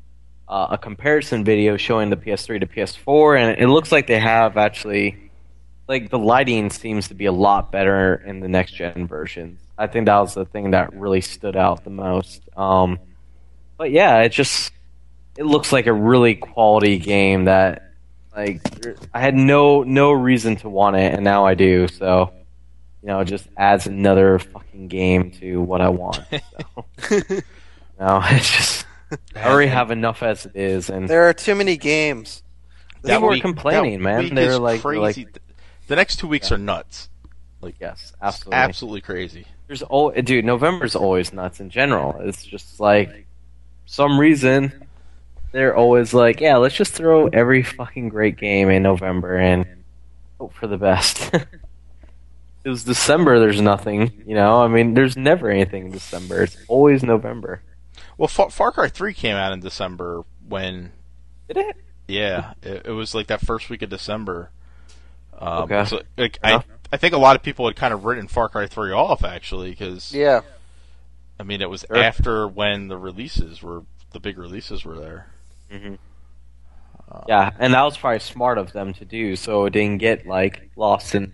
a comparison video showing the PS3 to PS4, and it looks like they have actually, like, the lighting seems to be a lot better in the next gen versions. I think that was the thing that really stood out the most. But yeah, it looks like a really quality game that, like, I had no reason to want it, and now I do. So, it just adds another fucking game to what I want. So. No, it's just. I already have enough as it is, and there are too many games. People were complaining, man. They're like crazy. The next 2 weeks are nuts. Like, yes, absolutely, absolutely crazy. Dude, November's always nuts in general. It's just like, for some reason, they're always like, yeah, let's just throw every fucking great game in November and hope for the best. It was December. There's nothing, I mean, there's never anything in December. It's always November. Well, Far Cry 3 came out in December when... Did it? Yeah, it was like that first week of December. Okay. So, like, I think a lot of people had kind of written Far Cry 3 off, actually, because... Yeah. I mean, it was after when the big releases were there. Mm-hmm. Yeah, and that was probably smart of them to do, so it didn't get, like, lost in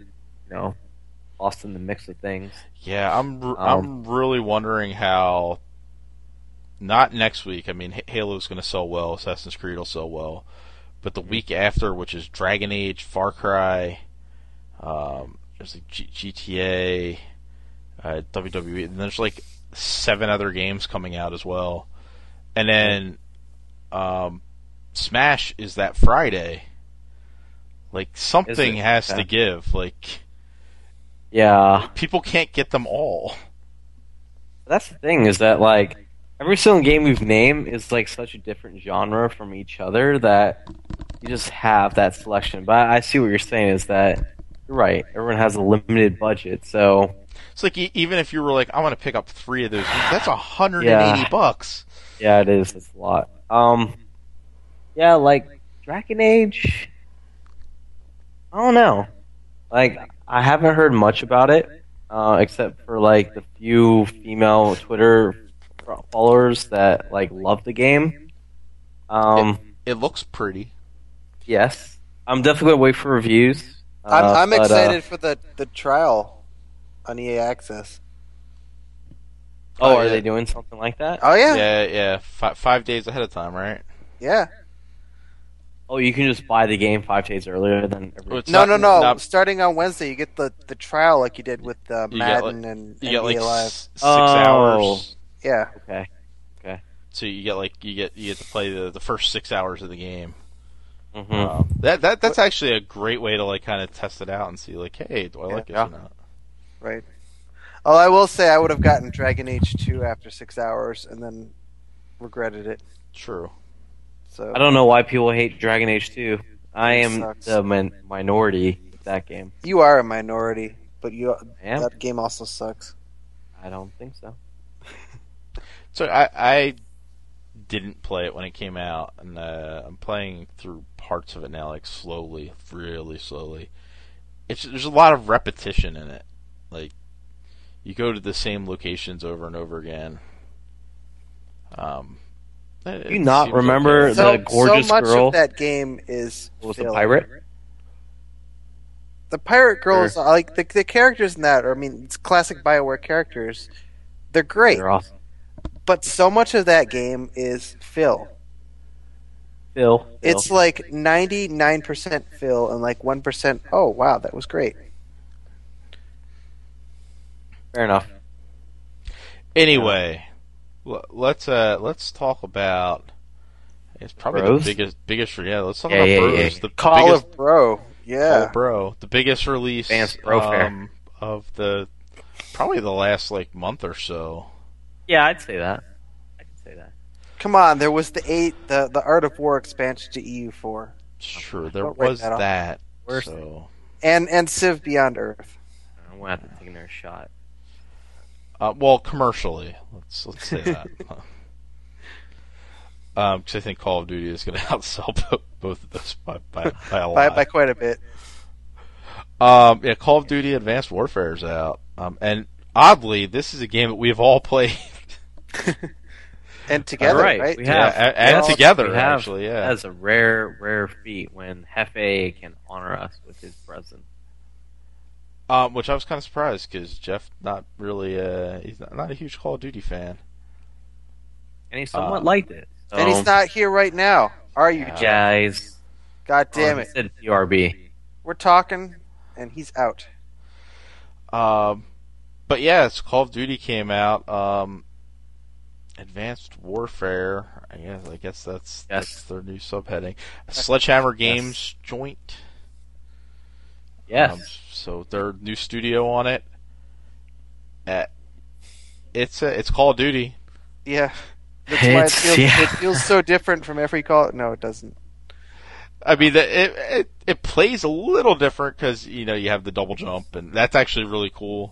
the mix of things. Yeah, I'm really wondering how... Not next week. I mean, Halo's going to sell well. Assassin's Creed will sell well. But the week after, which is Dragon Age, Far Cry, there's like GTA, WWE, and there's like 7 other games coming out as well. And then Smash is that Friday. Like, something has to give. Like, yeah, people can't get them all. That's the thing, is that, like, every single game we've named is like such a different genre from each other that you just have that selection. But I see what you're saying, is that you're right. Everyone has a limited budget, so it's like, even if you were like, I want to pick up 3 of those, that's $180. Yeah, it is. It's a lot. Yeah, like Dragon Age. I don't know. Like, I haven't heard much about it, except for like the few female Twitter followers that like love the game. It looks pretty. Yes, I'm definitely gonna wait for reviews. I'm excited for the trial on EA Access. Are they doing something like that? Oh yeah, yeah. 5 days ahead of time, right? Yeah. Oh, you can just buy the game 5 days earlier than. No. Starting on Wednesday, you get the trial like you did with Madden and you get NBA like Live. 6 hours. Yeah. Okay. So you get to play the first 6 hours of the game. Mm-hmm. That's actually a great way to like kind of test it out and see like, hey, do I like this or not? Right. Oh, I will say I would have gotten Dragon Age 2 after 6 hours and then regretted it. True. So I don't know why people hate Dragon Age 2. I am sucks. the minority with that game. You are a minority, but am? that game also sucks. I don't think so. So I didn't play it when it came out, and I'm playing through parts of it now, like slowly, really slowly. There's a lot of repetition in it. Like, you go to the same locations over and over again. Do you not remember the gorgeous so much girl? Of that game is was the pirate? The pirate girls, like the characters in that. I mean, it's classic BioWare characters. They're great. They're awesome. But so much of that game is Phil. It's like 99% Phil and like 1%. Oh wow, that was great. Fair enough. Anyway, let's talk about. It's probably Bros? the biggest. Yeah, let's talk about Bros. Yeah. The Call biggest, of Bro. Yeah. Call of Bro, the biggest release Advanced Bro Fair. of probably the last like month or so. Yeah, I'd say that. I can say that. Come on, there was the Art of War expansion to EU4. Sure, there Don't write was that off. that. Where's So, And Civ Beyond Earth. I'm gonna have to take another shot. well, commercially, let's say that. Because I think Call of Duty is going to outsell both of those by a lot. By quite a bit. Yeah, Call of Duty Advanced Warfare is out, and oddly, this is a game that we've all played. And together, right? We have, and together, actually, yeah. That is a rare feat when Hefe can honor us with his presence. Which I was kind of surprised because Jeff not really he's not a huge Call of Duty fan, and he somewhat liked it. So. And he's not here right now, are you, guys? God damn it! He said PRB. We're talking, and he's out. But yeah, it's Call of Duty came out. Advanced Warfare. I guess that's their new subheading. Sledgehammer Games joint. Yes. So their new studio on it. It's Call of Duty. Yeah. That's why it feels so different from every Call. No, it doesn't. I mean, it plays a little different because you have the double jump, and that's actually really cool.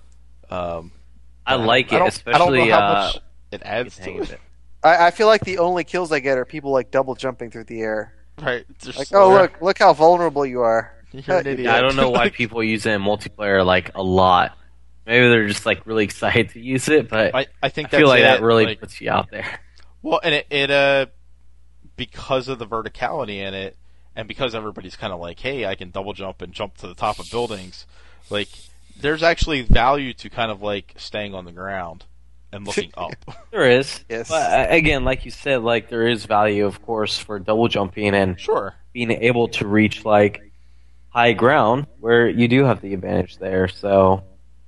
I like it, especially. I don't know how much it adds to it. I feel like the only kills I get are people like double jumping through the air. Right. Like, oh look how vulnerable you are. You're an idiot. I don't know why people use it in multiplayer like a lot. Maybe they're just like really excited to use it, but I think I feel like that really puts you out there. Well, and it because of the verticality in it, and because everybody's kind of like, hey, I can double jump and jump to the top of buildings, like there's actually value to kind of like staying on the ground and looking up. There is. Yes. But again, like you said, like there is value, of course, for double jumping and being able to reach like high ground where you do have the advantage there. So,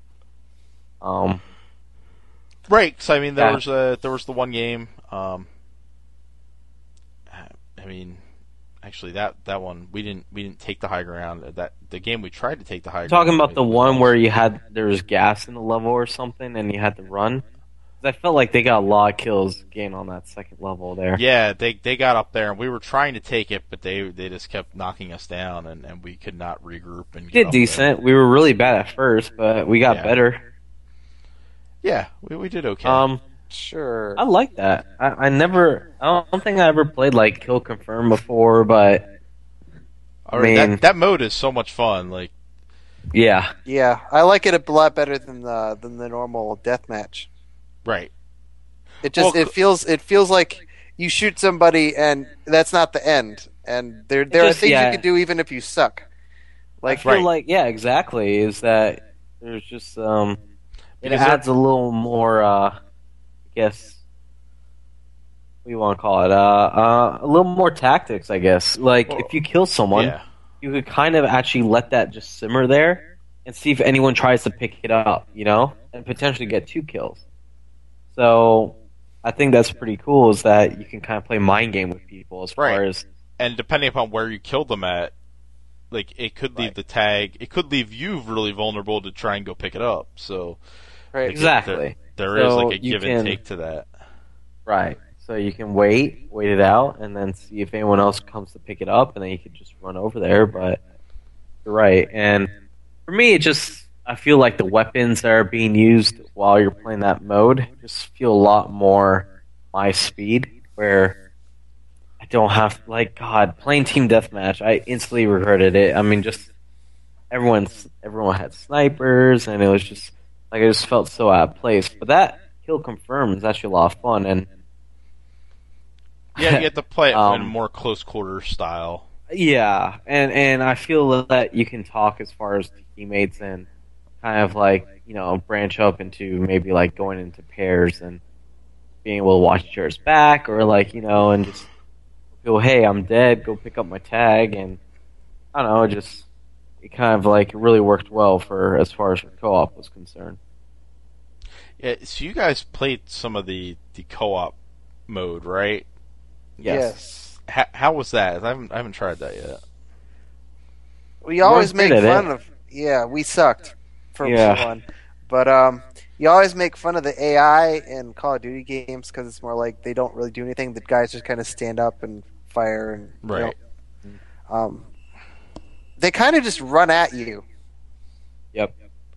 right. So I mean, there was the one game. I mean, actually, that one we didn't take the high ground. That the game we tried to take the high ground. Talking about the one where there was gas in the level or something, and you had to run. I felt like they got a lot of kills gained on that second level there. Yeah, they got up there, and we were trying to take it, but they just kept knocking us down, and we could not regroup and get did decent. There. We were really bad at first, but we got better. Yeah, we did okay. Sure. I like that. I don't think I ever played like Kill Confirm before, but I mean, that mode is so much fun. Like, yeah, I like it a lot better than the normal deathmatch. Right. It feels like you shoot somebody and that's not the end, and there are things you can do even if you suck. Like, I feel like exactly is that there's just it adds a little more I guess what do you want to call it a little more tactics, I guess. Like if you kill someone, you could kind of actually let that just simmer there and see if anyone tries to pick it up, and potentially get 2 kills. So I think that's pretty cool is that you can kind of play mind game with people as far as... And depending upon where you killed them at, like it could leave the tag, it could leave you really vulnerable to try and go pick it up. So like, exactly. There is like a give and take to that. Right. So you can wait it out, and then see if anyone else comes to pick it up, and then you can just run over there. But you're right. And for me, I feel like the weapons that are being used while you're playing that mode just feel a lot more my speed, where I don't have, playing Team Deathmatch, I instantly regretted it. I mean, just everyone had snipers, and it was just, I just felt so out of place. But that Kill Confirm is actually a lot of fun, and... Yeah, you get to play it in a more close quarter style. Yeah, and I feel that you can talk as far as teammates and kind of branch up into maybe going into pairs and being able to watch each other's back, or and just go, hey, I'm dead, go pick up my tag, and I don't know, it kind of really worked well for as far as co-op was concerned. Yeah, so you guys played some of the co-op mode, right? Yes. How was that? I haven't tried that yet. We always make fun of... Yeah, we sucked from one. But you always make fun of the AI in Call of Duty games because it's more like they don't really do anything. The guys just kind of stand up and fire. And right. They kind of just run at you. Yep.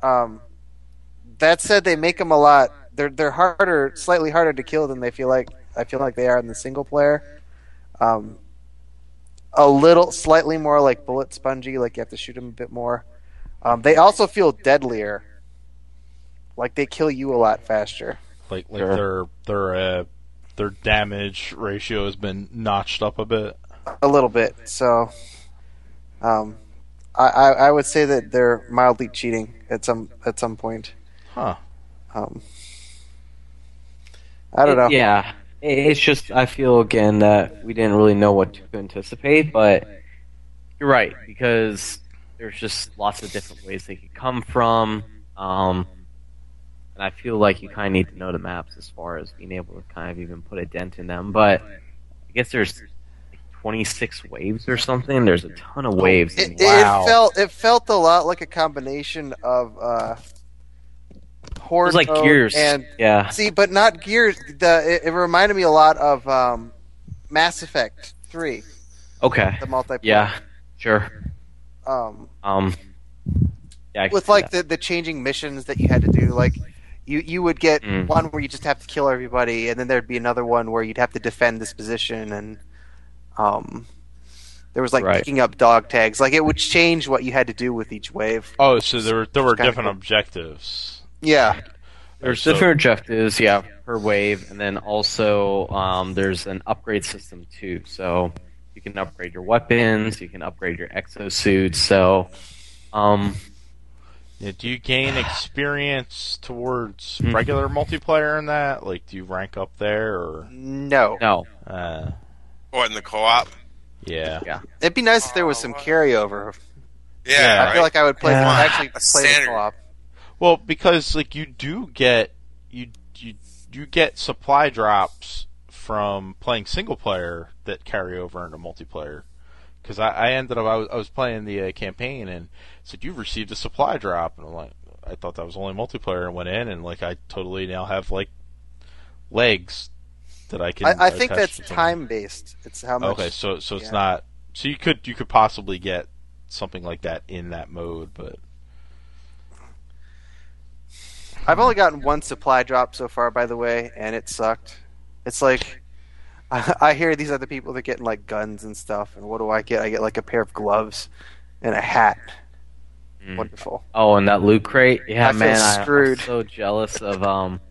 That said, they make them a lot... They're slightly harder to kill than I feel like they are in the single player. A little, slightly more like bullet spongy, like you have to shoot them a bit more. They also feel deadlier. Like they kill you a lot faster. Like their their damage ratio has been notched up a bit. A little bit. So, I would say that they're mildly cheating at some point. Huh. I don't know. Yeah. It's just, I feel, again, that we didn't really know what to anticipate, but you're right, because there's just lots of different ways they could come from, and I feel like you kind of need to know the maps as far as being able to kind of even put a dent in them, but I guess there's 26 waves or something. There's a ton of waves. Wow. It felt a lot like a combination of Horde it was like Gears, and yeah. See, but not Gears. It reminded me a lot of Mass Effect 3. Okay. The multiplayer. Yeah. Sure. Yeah. With like the changing missions that you had to do, like you would get one where you just have to kill everybody, and then there'd be another one where you'd have to defend this position, and there was like picking up dog tags. Like it would change what you had to do with each wave. Oh, so there were different objectives. Yeah. There's different objectives, yeah, per wave, and then also there's an upgrade system too. So you can upgrade your weapons, you can upgrade your exosuits. So, yeah, do you gain experience towards regular multiplayer in that? Like, do you rank up there or no? Or in the co-op? Yeah. It'd be nice if there was some carryover. Yeah, I feel like I would play actually play the co-op. Well, because like you do get you get supply drops from playing single player that carry over into multiplayer. Because I ended up I was playing the campaign and said you've received a supply drop, and I'm like, I thought that was only multiplayer, and went in and like I totally now have like legs that I can. I think that's time based. It's how much. Okay, so it's not. So you could possibly get something like that in that mode, but. I've only gotten one supply drop so far, by the way, and it sucked. It's like I hear these other people that getting like guns and stuff, and what do I get? I get like a pair of gloves and a hat. Wonderful. Oh, and that loot crate? Yeah, I'm so jealous of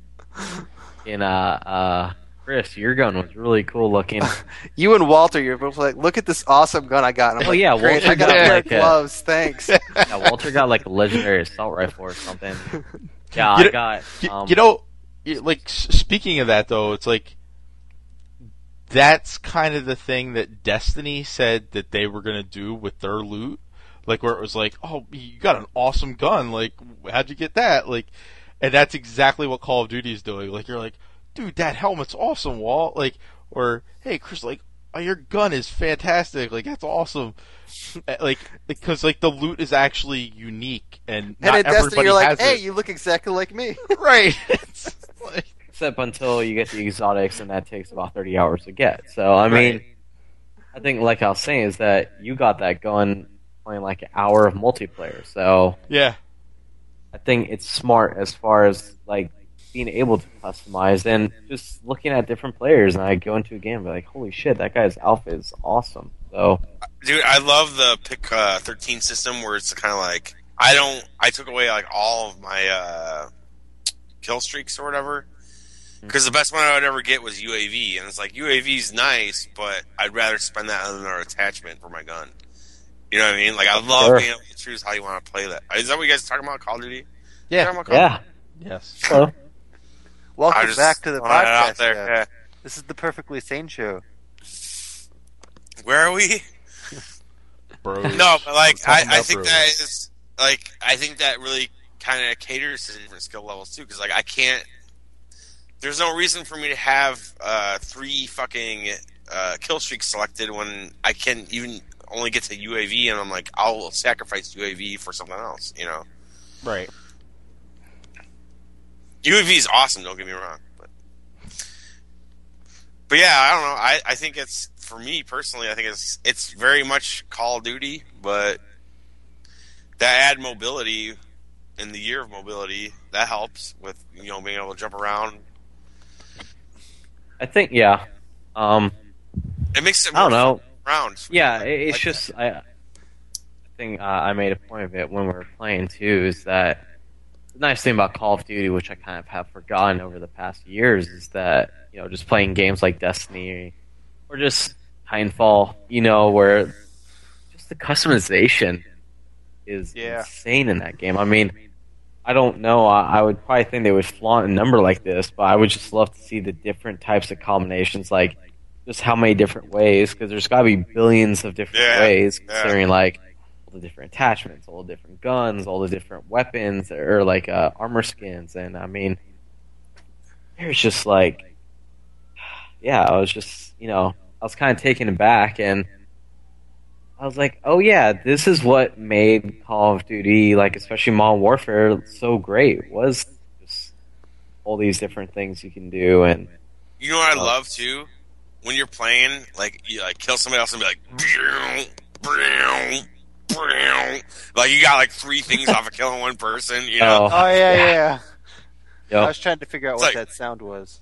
Chris, your gun was really cool looking. You and Walter, you're both like, look at this awesome gun I got. And I'm yeah, great, Walter I got a pair of gloves, thanks. Yeah, Walter got like a legendary assault rifle or something. Yeah, I got. Like speaking of that though, it's like that's kind of the thing that Destiny said that they were gonna do with their loot, like where it was like, oh, you got an awesome gun, like how'd you get that? Like, and that's exactly what Call of Duty is doing. Like you're like, dude, that helmet's awesome, Walt. Like, or hey, Chris, like, oh, your gun is fantastic. Like that's awesome. Like because like the loot is actually unique and not in everybody Destiny, you're like, has hey, it. you look exactly like me. Right. It's like... Except until you get the exotics, and that takes about 30 hours to get. So I mean, I think like I was saying is that you got that gun playing like an hour of multiplayer. So yeah, I think it's smart as far as like being able to customize and just looking at different players. And I go into a game and be like, holy shit, that guy's outfit is awesome. So, dude, I love the pick 13 system where it's kind of like I took away like all of my kill streaks or whatever. Because the best one I would ever get was UAV, and it's like UAV's nice, but I'd rather spend that on another attachment for my gun. You know what I mean? Like I love being able to choose how you want to play that. Is that what you guys are talking about, Call of Duty? Yeah. Yeah. Yes. Hello. Welcome back to the podcast. There. Yeah. This is the Perfectly Sane Show. Where are we? Bros. No, but like I think that is like I think that really kind of caters to different skill levels too. Because like I can't. There's no reason for me to have 3 fucking kill streaks selected when I can even only get to UAV, and I'm like, I'll sacrifice UAV for something else, you know? Right. UAV is awesome, don't get me wrong. But yeah, I don't know. I think it's, for me personally, I think it's very much Call of Duty, but that add mobility in the year of mobility, that helps with, being able to jump around. I think, yeah. It makes it more I don't know. rounds. Yeah, it's like just I think I made a point of it when we were playing too. Is that the nice thing about Call of Duty, which I kind of have forgotten over the past years, is that just playing games like Destiny or just Titanfall, where just the customization is insane in that game. I mean, I don't know. I would probably think they would flaunt a number like this, but I would just love to see the different types of combinations, like just how many different ways, because there's got to be billions of different ways, considering like all the different attachments, all the different guns, all the different weapons, or like armor skins. And I mean, there's just like, I was just, I was kind of taken aback, and I was like, oh yeah, this is what made Call of Duty, like especially Modern Warfare, so great, was just all these different things you can do. And you know what I love too? When you're playing, like, you like kill somebody else and be like, like you got like 3 things off of killing one person, Oh yeah. Yep. I was trying to figure out what that sound was.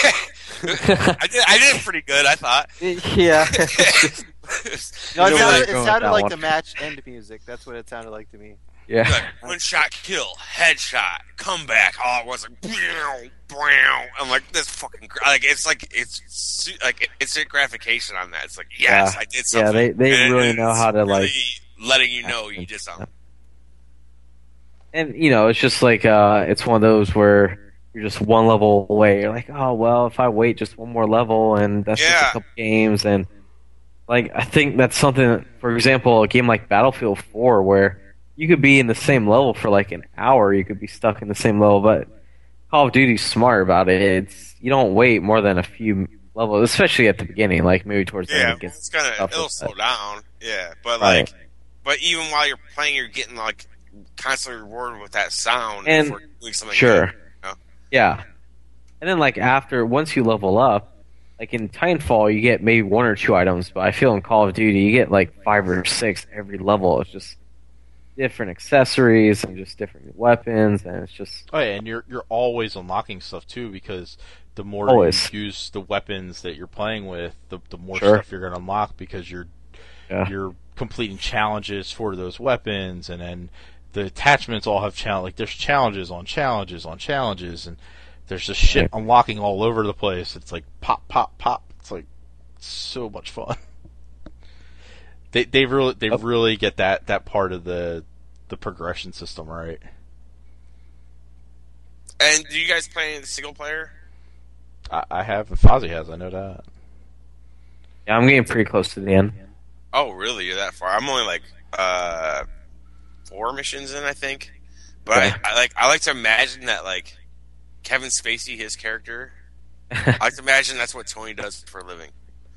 I did it pretty good, I thought. Yeah. No, it sounded like the match end music. That's what it sounded like to me. Yeah. Like, 1 shot kill, headshot, come back. All it was like, I'm like, this fucking, like, it's instant gratification on that. It's like, yes, I did something. Yeah, they really know how to really letting you know you did something. And it's just like it's one of those where you're just one level away. You're like, oh well, if I wait just one more level, and that's just a couple games. And like, I think that's something. For example, a game like Battlefield 4, where you could be in the same level for like an hour. You could be stuck in the same level, but Call of Duty's smart about it. You don't wait more than a few levels, especially at the beginning. Like maybe towards the end, it'll slow down. Yeah, but like, but even while you're playing, you're getting like constantly rewarded with that sound and for doing something sure good, yeah. And then like once you level up, like in Titanfall you get maybe 1 or 2 items, but I feel in Call of Duty you get like 5 or 6 every level. It's just different accessories and just different weapons, and it's just and you're always unlocking stuff too, because the more you use the weapons that you're playing with, the more stuff you're going to unlock, because you're completing challenges for those weapons, and then the attachments all have like there's challenges on challenges on challenges, and there's just shit unlocking all over the place. It's like pop, pop, pop. It's like so much fun. They really get that part of the progression system right. And do you guys play the single player? I have, and Fozzie has. I know that. Yeah, I'm getting pretty close to the end. Oh, really? You're that far? I'm only like 4 missions in, I think. But I like to imagine that like Kevin Spacey, his character. I like to imagine that's what Tony does for a living.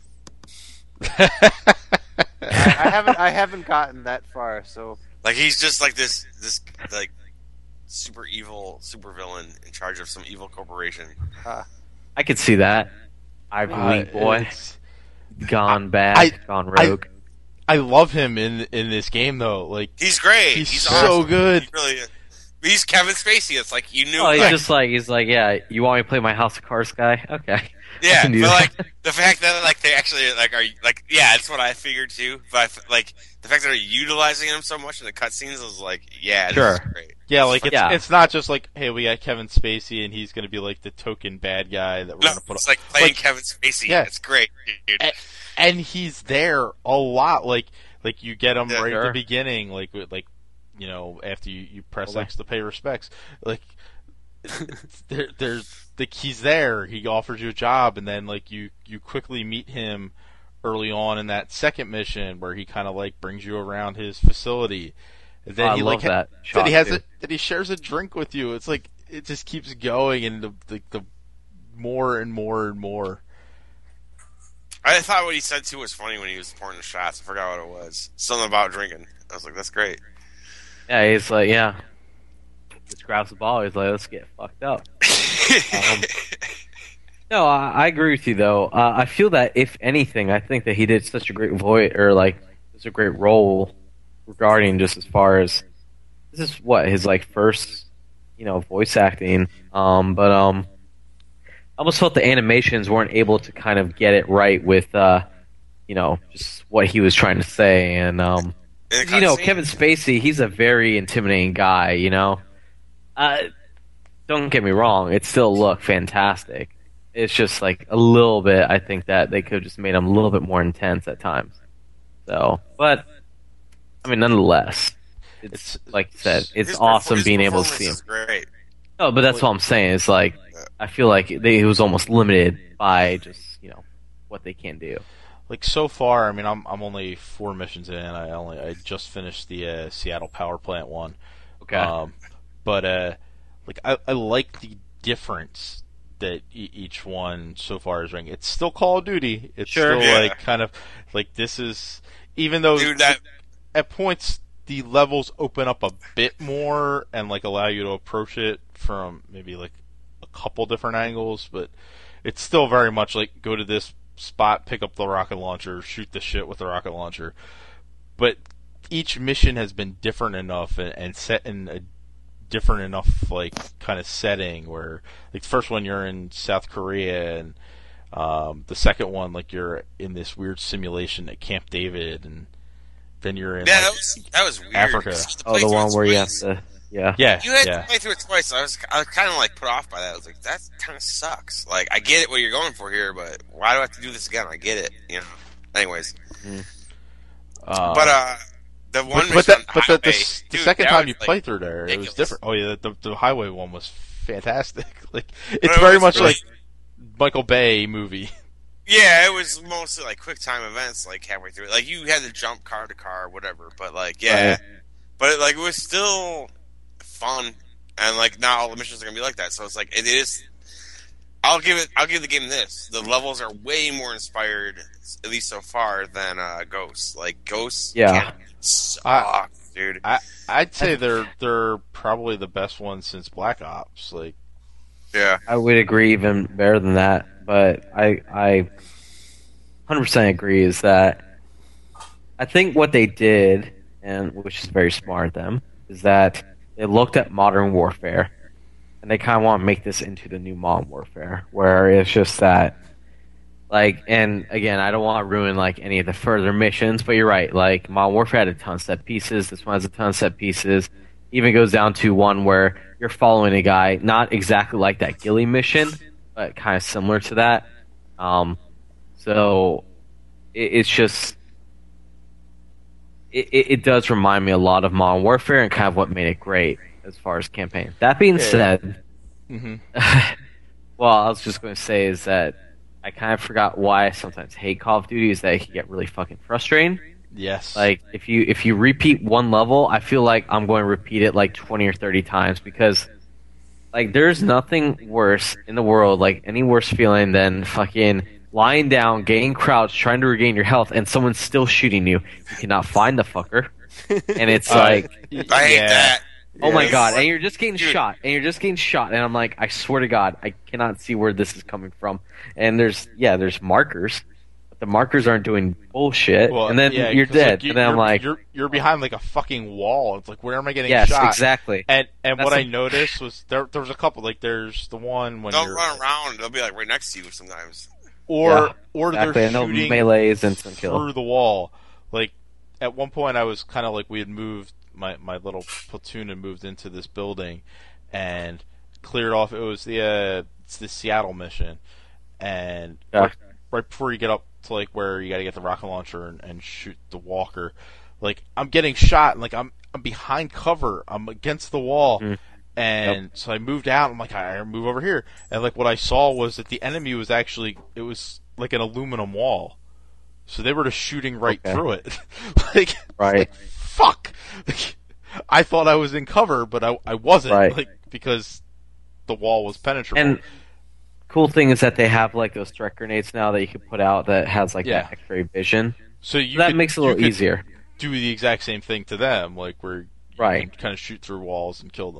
I haven't gotten that far, so like he's just like this like super evil super villain in charge of some evil corporation. I could see that. Ivy League boy, gone bad, gone rogue. I love him in this game though. Like he's great. He's so awesome. good. He really is. He's Kevin Spacey. It's like you knew. Oh, he's like, yeah. You want me to play my House of Cards guy? Okay. Yeah, but like the fact that like they actually like are like that's what I figured too. But like the fact that they're utilizing him so much in the cutscenes is like, this is great. Yeah, like it's not just like, hey, we got Kevin Spacey and he's going to be like the token bad guy that we're going to put. It's like playing Kevin Spacey. Yeah, it's great, dude. And he's there a lot. Like you get him right at the beginning, like after you press X to pay respects. Like there's he's there. He offers you a job, and then like you quickly meet him early on in that second mission where he kind of like brings you around his facility. And then I love that. That he shares a drink with you. It's like it just keeps going, and the more and more and more. I thought what he said too was funny when he was pouring the shots. I forgot what it was. Something about drinking. I was like, that's great. Yeah, he's like, just grabs the ball. He's like, let's get fucked up. No, I agree with you though. I feel that if anything, I think that he did such a great voice, or like such a great role regarding just as far as this is what his like first, voice acting. But I almost felt the animations weren't able to kind of get it right with, just what he was trying to say. And Kevin Spacey, he's a very intimidating guy. Don't get me wrong, it still looked fantastic. It's just like a little bit. I think that they could have just made them a little bit more intense at times. So, but I mean, nonetheless, it's like you said, it's awesome being able to see him. Great. Oh, but that's what I'm saying. It's like I feel like it was almost limited by just what they can do. Like so far, I mean, I'm only 4 missions in. I just finished the Seattle power plant one. Okay. But like I like the difference that each one so far is bringing. It's still Call of Duty. It's still like kind of like this is, even though at points the levels open up a bit more and like allow you to approach it from maybe like a couple different angles, but it's still very much like go to this spot, pick up the rocket launcher, shoot the shit with the rocket launcher. But each mission has been different enough and set in a different enough like kind of setting where like the first one you're in South Korea and the second one like you're in this weird simulation at Camp David, and then you're in that was weird. Africa. Oh, the one where you have to you had to play through it twice. So I was kind of like put off by that. I was like, that kind of sucks. Like I get it what you're going for here, but why do I have to do this again? I get it, Anyways, but the one the second time you play through there, ridiculous. It was different. Oh yeah, the highway one was fantastic. Like it's very much really, like Michael Bay movie. Yeah, it was mostly like quick time events, like halfway through. Like you had to jump car to car, whatever. But like, but like it was still fun, and like not all the missions are gonna be like that. So it's like it is. I'll give the game this. The levels are way more inspired, at least so far, than Ghosts. Like Ghosts, sucks, dude. I'd say they're probably the best ones since Black Ops. Like, yeah, I would agree even better than that. But I 100% agree is that I think what they did, and which is very smart of them, is that they looked at Modern Warfare and they kind of want to make this into the new Modern Warfare, where it's just that, like, and again, I don't want to ruin like any of the further missions, but you're right. Like Modern Warfare had a ton of set pieces. This one has a ton of set pieces. Even goes down to one where you're following a guy, not exactly like that Ghillie mission, but kind of similar to that. So it's just it does remind me a lot of Modern Warfare and kind of what made it great as far as campaign. That being said, well, I was just going to say is that I kind of forgot why I sometimes hate Call of Duty is that it can get really fucking frustrating. Yes. Like if you repeat one level, I feel like I'm going to repeat it like 20 or 30 times because like there's nothing worse in the world, like any worse feeling than fucking lying down, getting crouched, trying to regain your health, and someone's still shooting you. You cannot find the fucker, and it's like I hate that. Oh my god! And you're just getting shot, and I'm like, I swear to God, I cannot see where this is coming from. And there's markers. The markers aren't doing bullshit, and then you're dead. Like and then I'm like, you're behind like a fucking wall. It's like, where am I getting shot? Yes, exactly. And what I noticed was there was a couple. Like there's the one when don't run around. They'll be like right next to you sometimes. Or they're shooting melees and some through the wall. Like at one point, I was kind of like we had moved my little platoon and moved into this building and cleared off. It was the Seattle mission, and right before you get up to like where you got to get the rocket launcher and shoot the walker, like I'm getting shot and like I'm behind cover, I'm against the wall, and so I moved out. I'm like, I move over here, and like what I saw was that the enemy was actually it was like an aluminum wall, so they were just shooting right through it, like fuck. I thought I was in cover, but I wasn't, like because the wall was penetrable. And cool thing is that they have like those threat grenades now that you can put out that has like that X-ray vision. So that makes it a little easier. Do the exact same thing to them, like where you can kind of shoot through walls and kill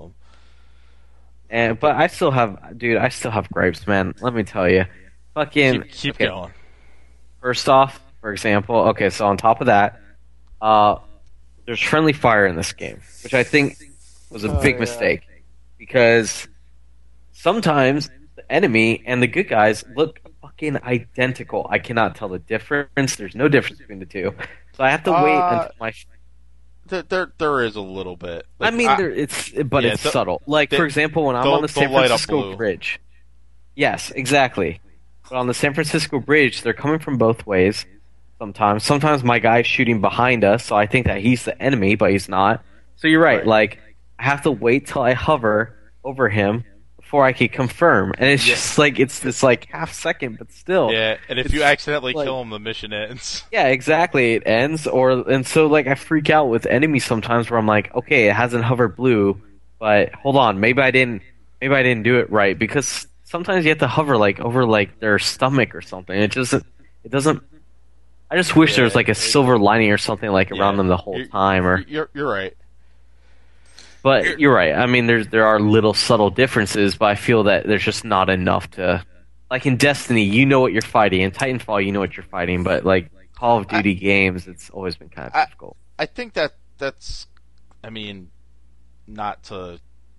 them. But I still have gripes, man. Let me tell you, fucking keep going. First off, for example, so on top of that, there's friendly fire in this game, which I think was a big mistake because sometimes the enemy and the good guys look fucking identical. I cannot tell the difference. There's no difference between the two. So I have to wait until my... There is a little bit. Like, I mean, it's subtle. Like, for example, when I'm on the San Francisco Bridge. Yes, exactly. But on the San Francisco Bridge, they're coming from both ways sometimes. Sometimes my guy's shooting behind us, so I think that he's the enemy, but he's not. So you're right. Like, I have to wait till I hover over him before I can confirm. And it's just like, it's this like half second, but still. Yeah, and if you accidentally kill him, the mission ends. Yeah, exactly. It ends. And so like I freak out with enemies sometimes where I'm like, okay, it hasn't hovered blue, but hold on, maybe I didn't do it right, because sometimes you have to hover like over like their stomach or something. It doesn't. I just wish there was like a silver lining or something like around them the whole time. Or you're right. But you're right. I mean, there are little subtle differences, but I feel that there's just not enough to. Like in Destiny, you know what you're fighting. In Titanfall, you know what you're fighting. But like Call of Duty games, it's always been kind of difficult. I think that's. I mean, not to.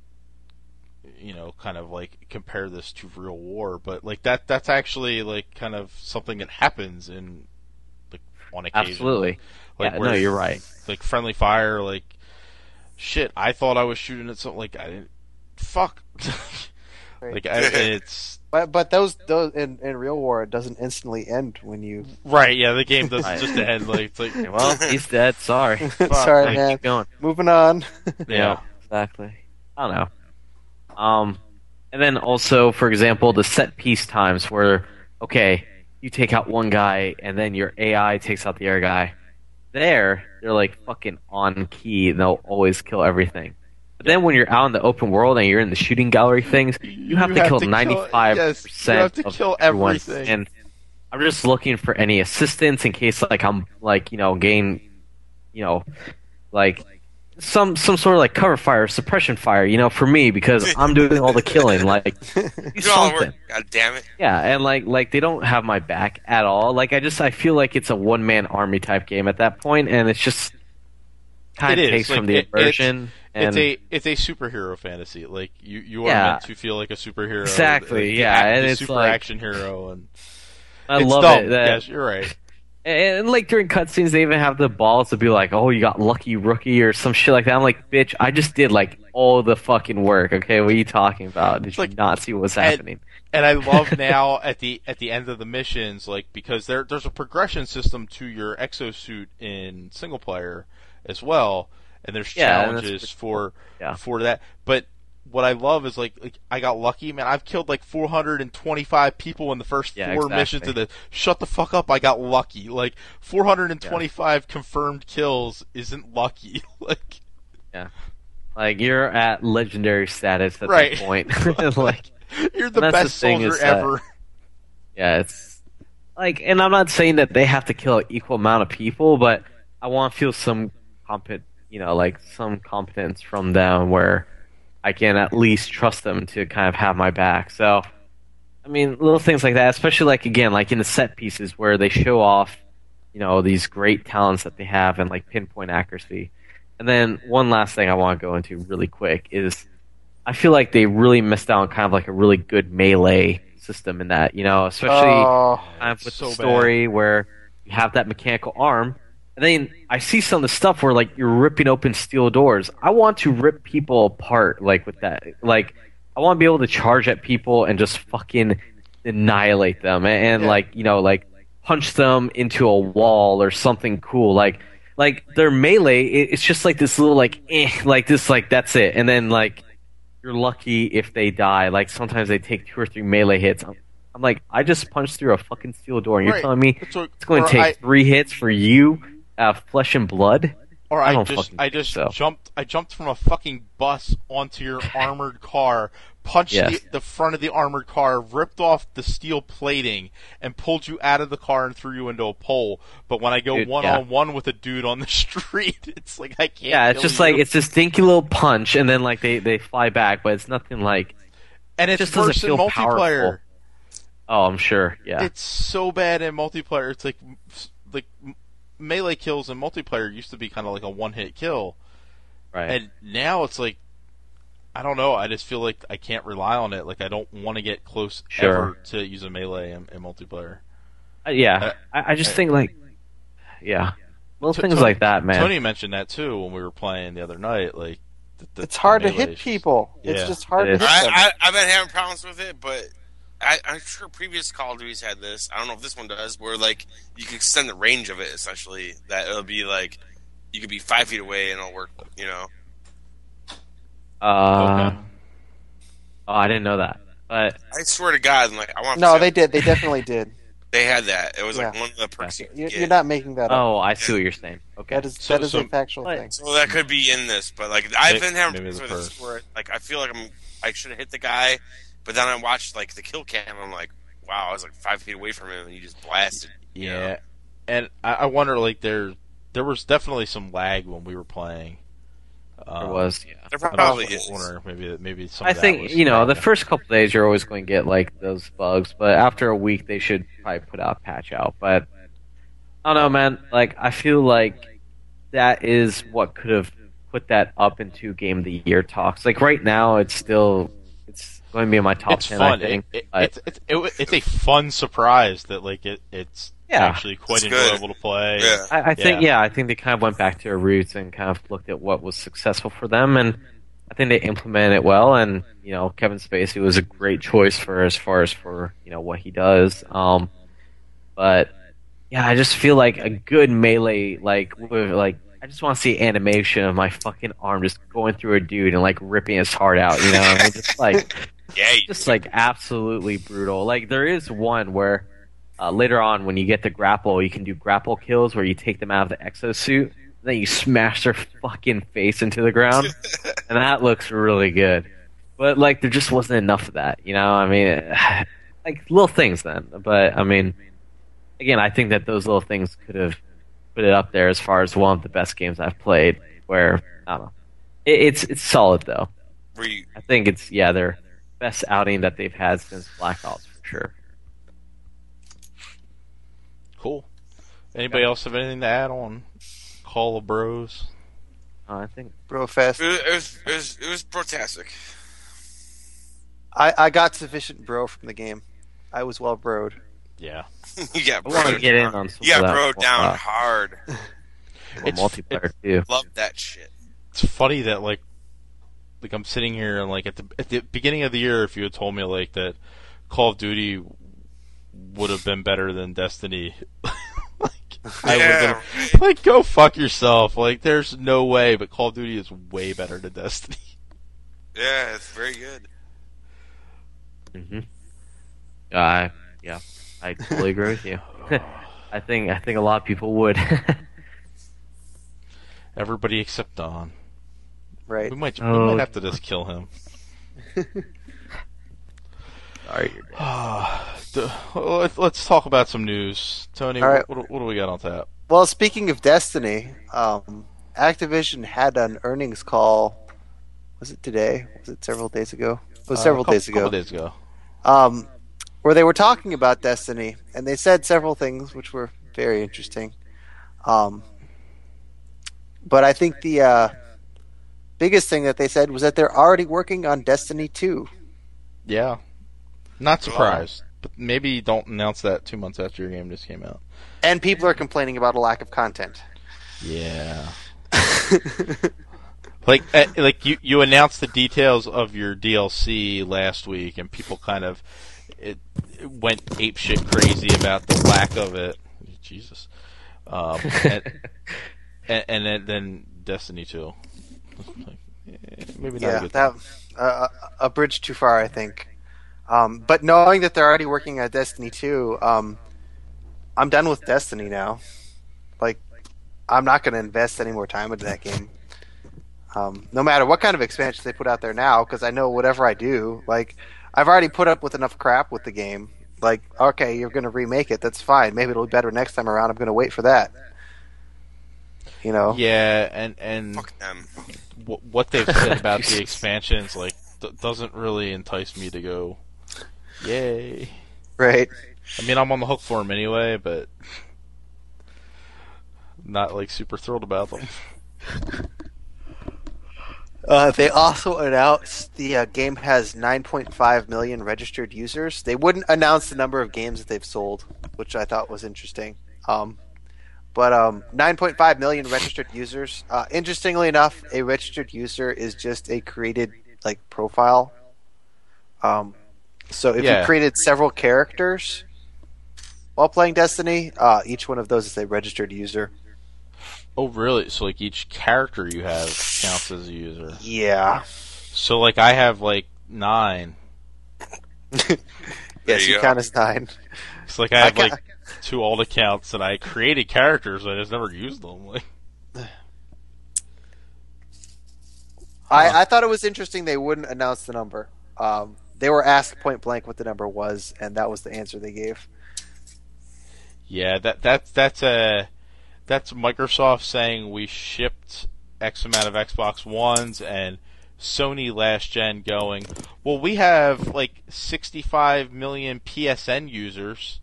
Kind of like compare this to real war, but like that's actually like kind of something that happens in like on occasion. Absolutely. Like, no, you're right. Like friendly fire, like shit. I thought I was shooting at something. Like I didn't. Fuck. Like it's. But those in real war, it doesn't instantly end when you. Right. Yeah, the game doesn't just end. Like it's like, well, he's dead. Sorry. Sorry, man. Keep going. Moving on. Yeah. Exactly. I don't know. And then also, for example, the set piece times where, okay, you take out one guy and then your AI takes out the other guy. They're like fucking on key and they'll always kill everything. But then when you're out in the open world and you're in the shooting gallery things, you have to kill 95% of kill everything. And I'm just looking for any assistance in case like I'm like, gain, like some sort of like cover fire, suppression fire, for me, because I'm doing all the killing. Like, something. God damn it. Yeah, and like they don't have my back at all. Like I feel like it's a one man army type game at that point, and it's just kind of takes from the immersion. It's a superhero fantasy. Like you are meant to feel like a superhero. Exactly. And it's super like action hero, and I love it. Yes, you're right. And like during cutscenes, they even have the balls to be like, "Oh, you got lucky rookie" or some shit like that. I'm like, "Bitch, I just did like all the fucking work." Okay, what are you talking about? Did you not see what was happening? And I love now at the end of the missions, like because there's a progression system to your exosuit in single player as well, and there's challenges for that. But what I love is like I got lucky, man. I've killed like 425 people in the first 4 missions of the. Shut the fuck up! I got lucky. Like 425 confirmed kills isn't lucky. Like you're at legendary status at that point. Like you're the best soldier ever. It's like, and I'm not saying that they have to kill an equal amount of people, but I want to feel some some competence from them where I can at least trust them to kind of have my back. So, I mean, little things like that, especially like again, like in the set pieces where they show off, these great talents that they have and like pinpoint accuracy. And then one last thing I want to go into really quick is I feel like they really missed out on kind of like a really good melee system in that, especially kind of with the story where you have that mechanical arm. And then I see some of the stuff where like you're ripping open steel doors. I want to rip people apart like with that. Like I want to be able to charge at people and just fucking annihilate them and like punch them into a wall or something cool. Like their melee, it's just like this little like that's it. And then like you're lucky if they die. Like sometimes they take 2 or 3 melee hits. I'm like, I just punched through a fucking steel door, and you're telling me it's going to take 3 hits for you, flesh and blood? Or I jumped from a fucking bus onto your armored car, punched the front of the armored car, ripped off the steel plating, and pulled you out of the car and threw you into a pole. But when I go one-on-one with a dude on the street, it's like I can't. Yeah, it's just like it's this dinky little punch, and then like they fly back, but it's nothing like. And it's just worse in multiplayer. Powerful. Oh, I'm sure. Yeah, it's so bad in multiplayer. It's like melee kills in multiplayer used to be kind of like a one-hit kill, right? And now it's like, I don't know. I just feel like I can't rely on it. Like I don't want to get close ever to use a melee in multiplayer. I just think like, things like that, man. Tony mentioned that too when we were playing the other night. Like, it's hard to hit people. Yeah. It's just hard to hit them. I've been having problems with it, but I'm sure previous Call of Duties had this. I don't know if this one does, where like you can extend the range of it. Essentially, that it'll be like you could be 5 feet away and it'll work. You know. Okay. Oh, I didn't know that. But I swear to God, like I want. No, they did. They definitely did. They had that. It was like one of the perks. You're not making that up. Oh, I see what you're saying. Okay, that is a factual thing. So that could be in this, but like I've been having problems with this where like I feel like I should have hit the guy, but then I watched like the kill cam. And I'm like, wow, I was like 5 feet away from him, and he just blasted. Yeah, you know? And I wonder, like there was definitely some lag when we were playing. There was, yeah. There probably is. Maybe some. I think the first couple of days you're always going to get like those bugs, but after a week they should probably put out a patch out. But I don't know, man. Like I feel like that is what could have put that up into Game of the Year talks. Like right now, it's going to be in my top 10. Fun. I think it's a fun surprise that like it's actually quite enjoyable to play. Yeah. I think they kind of went back to their roots and kind of looked at what was successful for them, and I think they implemented it well. And Kevin Spacey was a great choice for what he does. But yeah, I just feel like a good melee, I just want to see animation of my fucking arm just going through a dude and like ripping his heart out. Just like absolutely brutal. Like there is one where. Later on, when you get the grapple, you can do grapple kills where you take them out of the exosuit, and then you smash their fucking face into the ground, and that looks really good. But like, there just wasn't enough of that, I mean, like little things then. But I mean, again, I think that those little things could have put it up there as far as one of the best games I've played. Where I don't know, it's solid though. I think it's their best outing that they've had since Black Ops for sure. Cool. Anybody else have anything to add on Call of Bros? I think Brofest. It was brotastic. I got sufficient bro from the game. I was well broed. Yeah. You got broed down. You got broed down hard. It's multiplayer too. Love that shit. It's funny that like I'm sitting here and like at the beginning of the year, if you had told me like that Call of Duty would have been better than Destiny. I would have like, go fuck yourself. Like, there's no way, but Call of Duty is way better than Destiny. Yeah, it's very good. Mm-hmm. I totally agree with you. I think a lot of people would. Everybody except Don. Right. We might have to just kill him. Sorry, let's talk about some news. Tony, right. What do we got on tap? Well, speaking of Destiny, Activision had an earnings call. Was it today? Was it several days ago? It was several days ago. A couple days ago. Where they were talking about Destiny, and they said several things which were very interesting. But I think the biggest thing that they said was that they're already working on Destiny 2. Yeah. Not surprised, but maybe don't announce that 2 months after your game just came out. And people are complaining about a lack of content. Yeah. like you announced the details of your DLC last week, and people kind of it went apeshit crazy about the lack of it. Jesus. And then Destiny 2. Maybe not a good thing. A bridge too far, I think. But knowing that they're already working on Destiny 2, I'm done with Destiny now. Like, I'm not going to invest any more time into that game. No matter what kind of expansion they put out there now, because I know whatever I do, like, I've already put up with enough crap with the game. Like, okay, you're going to remake it, that's fine. Maybe it'll be better next time around. I'm going to wait for that. Yeah, and fuck them. What they've said about the expansions, like, doesn't really entice me to go, yay. Right. I mean, I'm on the hook for them anyway, but not, like, super thrilled about them. They also announced the game has 9.5 million registered users. They wouldn't announce the number of games that they've sold, which I thought was interesting. But 9.5 million registered users. Interestingly enough, a registered user is just a created profile. So if you created several characters while playing Destiny, each one of those is a registered user. Oh, really? So each character you have counts as a user? Yeah. So I have 9. Yes, you count as 9. It's I have 2 alt accounts, and I created characters, I just never used them. I thought it was interesting they wouldn't announce the number. They were asked point blank what the number was, and that was the answer they gave. Yeah, that's Microsoft saying we shipped X amount of Xbox Ones, and Sony last gen going, well, we have 65 million PSN users.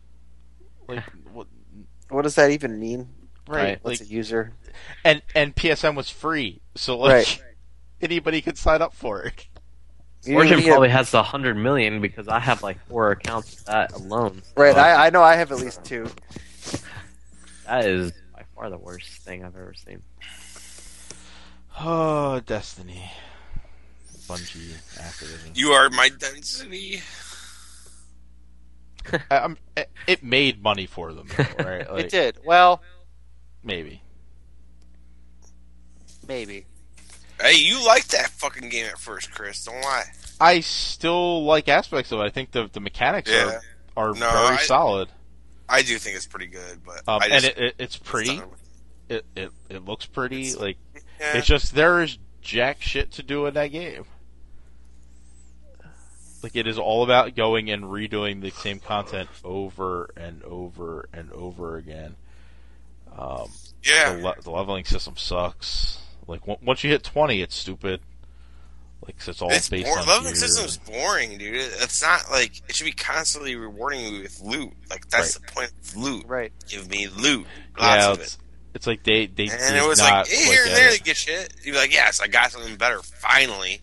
What does that even mean? Right. What's a user? And PSN was free, so anybody could sign up for it. Origin probably has 100 million because I have 4 accounts of that alone. Right, I know I have at least 2. That is by far the worst thing I've ever seen. Oh, Destiny. Bungie, Activision. You are my Destiny. It made money for them, though, right? It did. Well, maybe. Hey, you liked that fucking game at first, Chris. Don't lie. I still like aspects of it. I think the mechanics are very solid. I do think it's pretty good, but it's pretty. It looks pretty. It's just there is jack shit to do in that game. It is all about going and redoing the same content over and over and over again. The leveling system sucks. Once you hit 20, it's stupid. It's all based on leveling system's boring, dude. It's not it should be constantly rewarding you with loot. That's the point of loot. Right. Give me loot. Lots of it. It's they and it was here and there they get shit. You're yes, I got something better finally.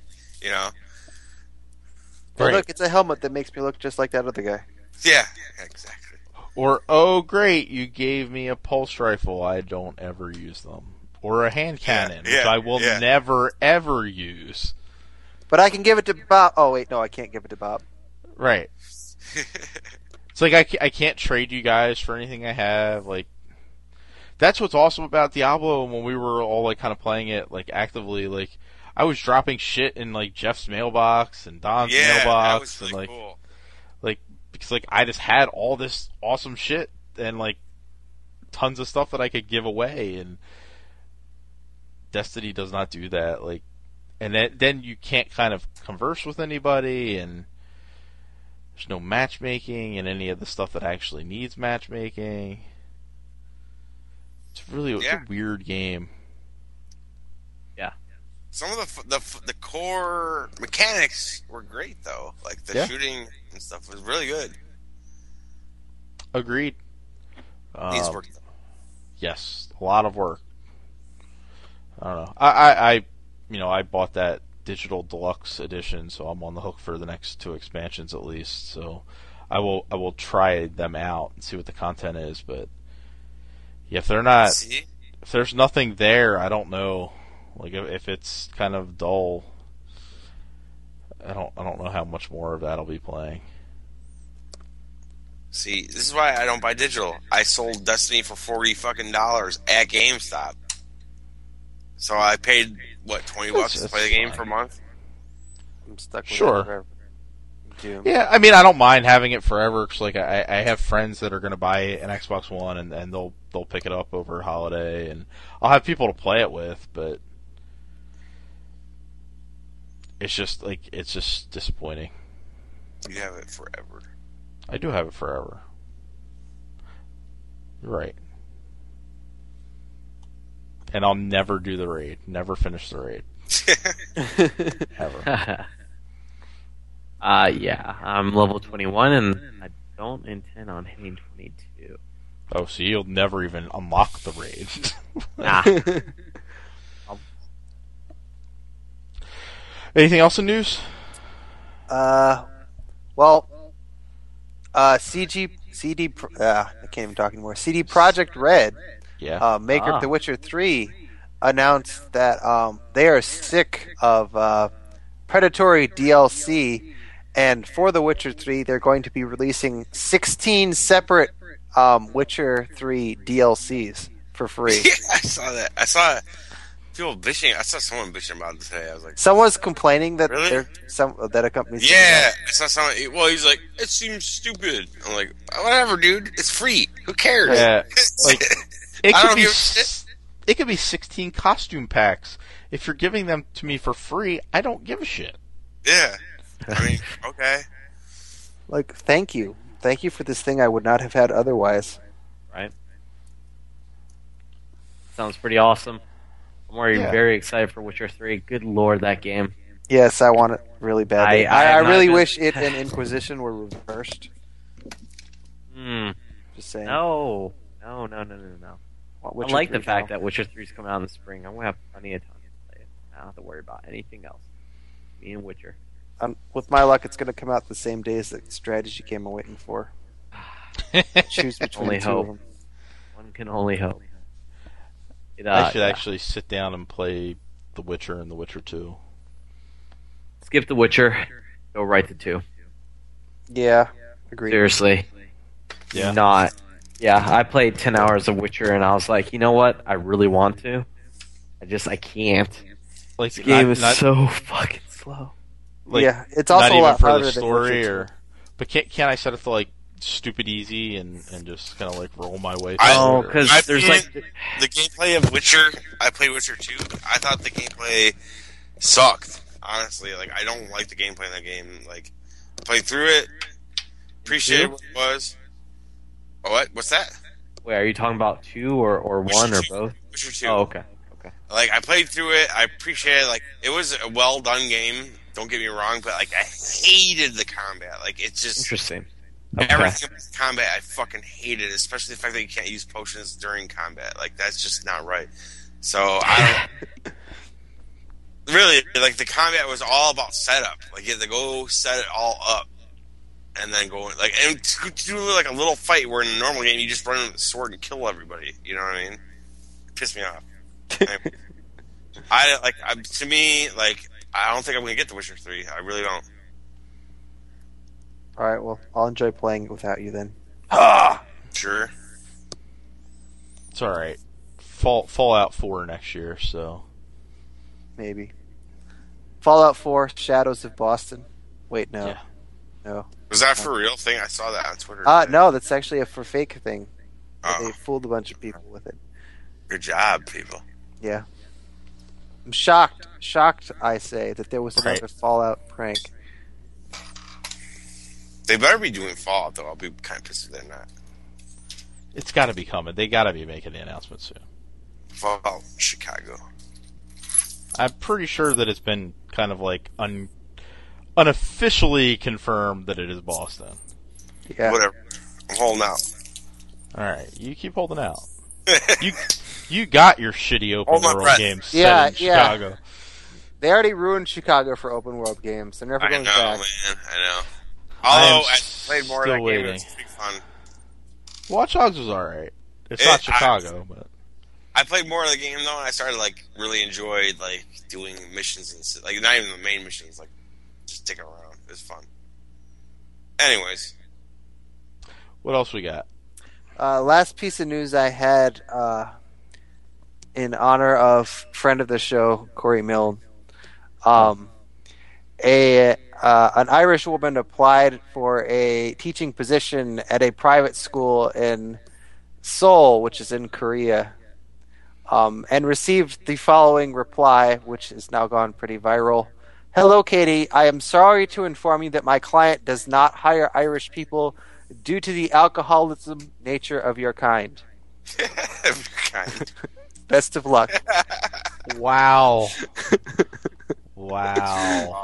Hey, look, it's a helmet that makes me look just like that other guy. Yeah, exactly. Or, oh great, you gave me a pulse rifle, I don't ever use them. Or a hand cannon, which I will never ever use. But I can give it to Bob. Oh wait, no, I can't give it to Bob. Right. It's I can't trade you guys for anything I have. That's what's awesome about Diablo. When we were all kind of playing it actively, I was dropping shit in Jeff's mailbox and Don's mailbox, that was really cool. Because I just had all this awesome shit and tons of stuff that I could give away, and Destiny does not do that. And then you can't kind of converse with anybody, and there's no matchmaking and any of the stuff that actually needs matchmaking. It's a weird game. Yeah. Some of the core mechanics were great though. The shooting and stuff was really good. Agreed. Needs work. Yes, a lot of work. I don't know. I bought that digital deluxe edition, so I'm on the hook for the next 2 expansions at least. So I will try them out and see what the content is. But if there's nothing there, I don't know. If it's kind of dull, I don't know how much more of that I'll be playing. See, this is why I don't buy digital. I sold Destiny for $40 at GameStop. So I paid $20 to play the game for a month. I'm stuck with sure. Yeah, I mean, I don't mind having it forever. Cause I have friends that are going to buy an Xbox One and they'll pick it up over holiday, and I'll have people to play it with. But it's just disappointing. You have it forever. I do have it forever. You're right. And I'll never do the raid. Never finish the raid. Ever. Yeah. I'm level 21 and I don't intend on hitting 22. Oh, so you'll never even unlock the raid. Nah. Anything else in news? I can't even talk anymore. CD Projekt Red maker of The Witcher 3, announced that they are sick of predatory DLC, and for The Witcher 3, they're going to be releasing 16 separate Witcher 3 DLCs for free. Yeah, I saw that. I saw people bitching. I saw someone bitching about it today. I was like, someone's complaining that really? that a company's I saw someone. Well, he's like, it seems stupid. I'm like, whatever, dude. It's free. Who cares? Yeah, like I don't give a shit. It could be 16 costume packs. If you're giving them to me for free, I don't give a shit. Yeah. I mean, okay. Like, thank you for this thing I would not have had otherwise. Right. Sounds pretty awesome. I'm already very excited for Witcher 3. Good lord, that game. Yes, I want it really badly. I really wish it and Inquisition were reversed. Just saying. No. I like the fact that Witcher 3 is coming out in the spring. I'm going to have plenty of time to play it. I don't have to worry about anything else. Me and Witcher. With my luck, it's going to come out the same day as the strategy game I'm waiting for. Choose between the two of them. One can only hope. I should actually sit down and play The Witcher and The Witcher 2. Skip The Witcher. Go right to 2. Yeah, agreed. Seriously. Yeah. I played 10 hours of Witcher and I was like, you know what? I really want to. I can't. Like, this game is so fucking slow. Like, yeah, it's also a lot harder the story, than Witcher 2. But can't I set it to like stupid easy and just kind of like roll my way through? Oh, because there's like the gameplay of Witcher. I played Witcher 2. I thought the gameplay sucked. Honestly, like I don't like the gameplay in that game. Like played through it, appreciated what it was. What? What's that? Wait, are you talking about 2 or 1 or both? Witcher 2. Oh, okay. Like I played through it. I appreciated. Like it was a well done game. Don't get me wrong, but like I hated the combat. Like it's just interesting. Okay. Everything about combat I fucking hated, especially the fact that you can't use potions during combat. Like that's just not right. So I don't really like the combat was all about setup. Like you had to go set it all up and then go like and to do like a little fight where in a normal game you just run with a sword and kill everybody. You know what I mean? It pissed me off. To me, like I don't think I'm gonna get The Witcher 3. I really don't. Alright, well, I'll enjoy playing it without you then. Sure. It's alright. Fallout 4 next year, so. Maybe. Fallout 4, Shadows of Boston. Wait, no. Yeah. No. Was that for a real thing? I saw that on Twitter. No, that's actually a for fake thing. Oh. They fooled a bunch of people with it. Good job, people. Yeah. I'm shocked, I say, that there was another Fallout prank. They better be doing Fallout, though. I'll be kind of pissed if they're not. It's got to be coming. They got to be making the announcement soon. Fallout Chicago. I'm pretty sure that it's been kind of like unofficially confirmed that it is Boston. Yeah. Whatever. I'm holding out. Alright, you keep holding out. You got your shitty open world games set in Chicago. They already ruined Chicago for open world games. They're never going back. I know. Although I played more of that game, it was pretty fun. Watch Dogs was alright. It's not Chicago, but I played more of the game though, and I started like really enjoyed like doing missions and like not even the main missions, like just sticking around. It was fun. Anyways, what else we got? Last piece of news I had in honor of friend of the show Corey Milne. An Irish woman applied for a teaching position at a private school in Seoul, which is in Korea, and received the following reply, which has now gone pretty viral. Hello, Katie. I am sorry to inform you that my client does not hire Irish people due to the alcoholism nature of your kind. Best of luck. Wow. Wow.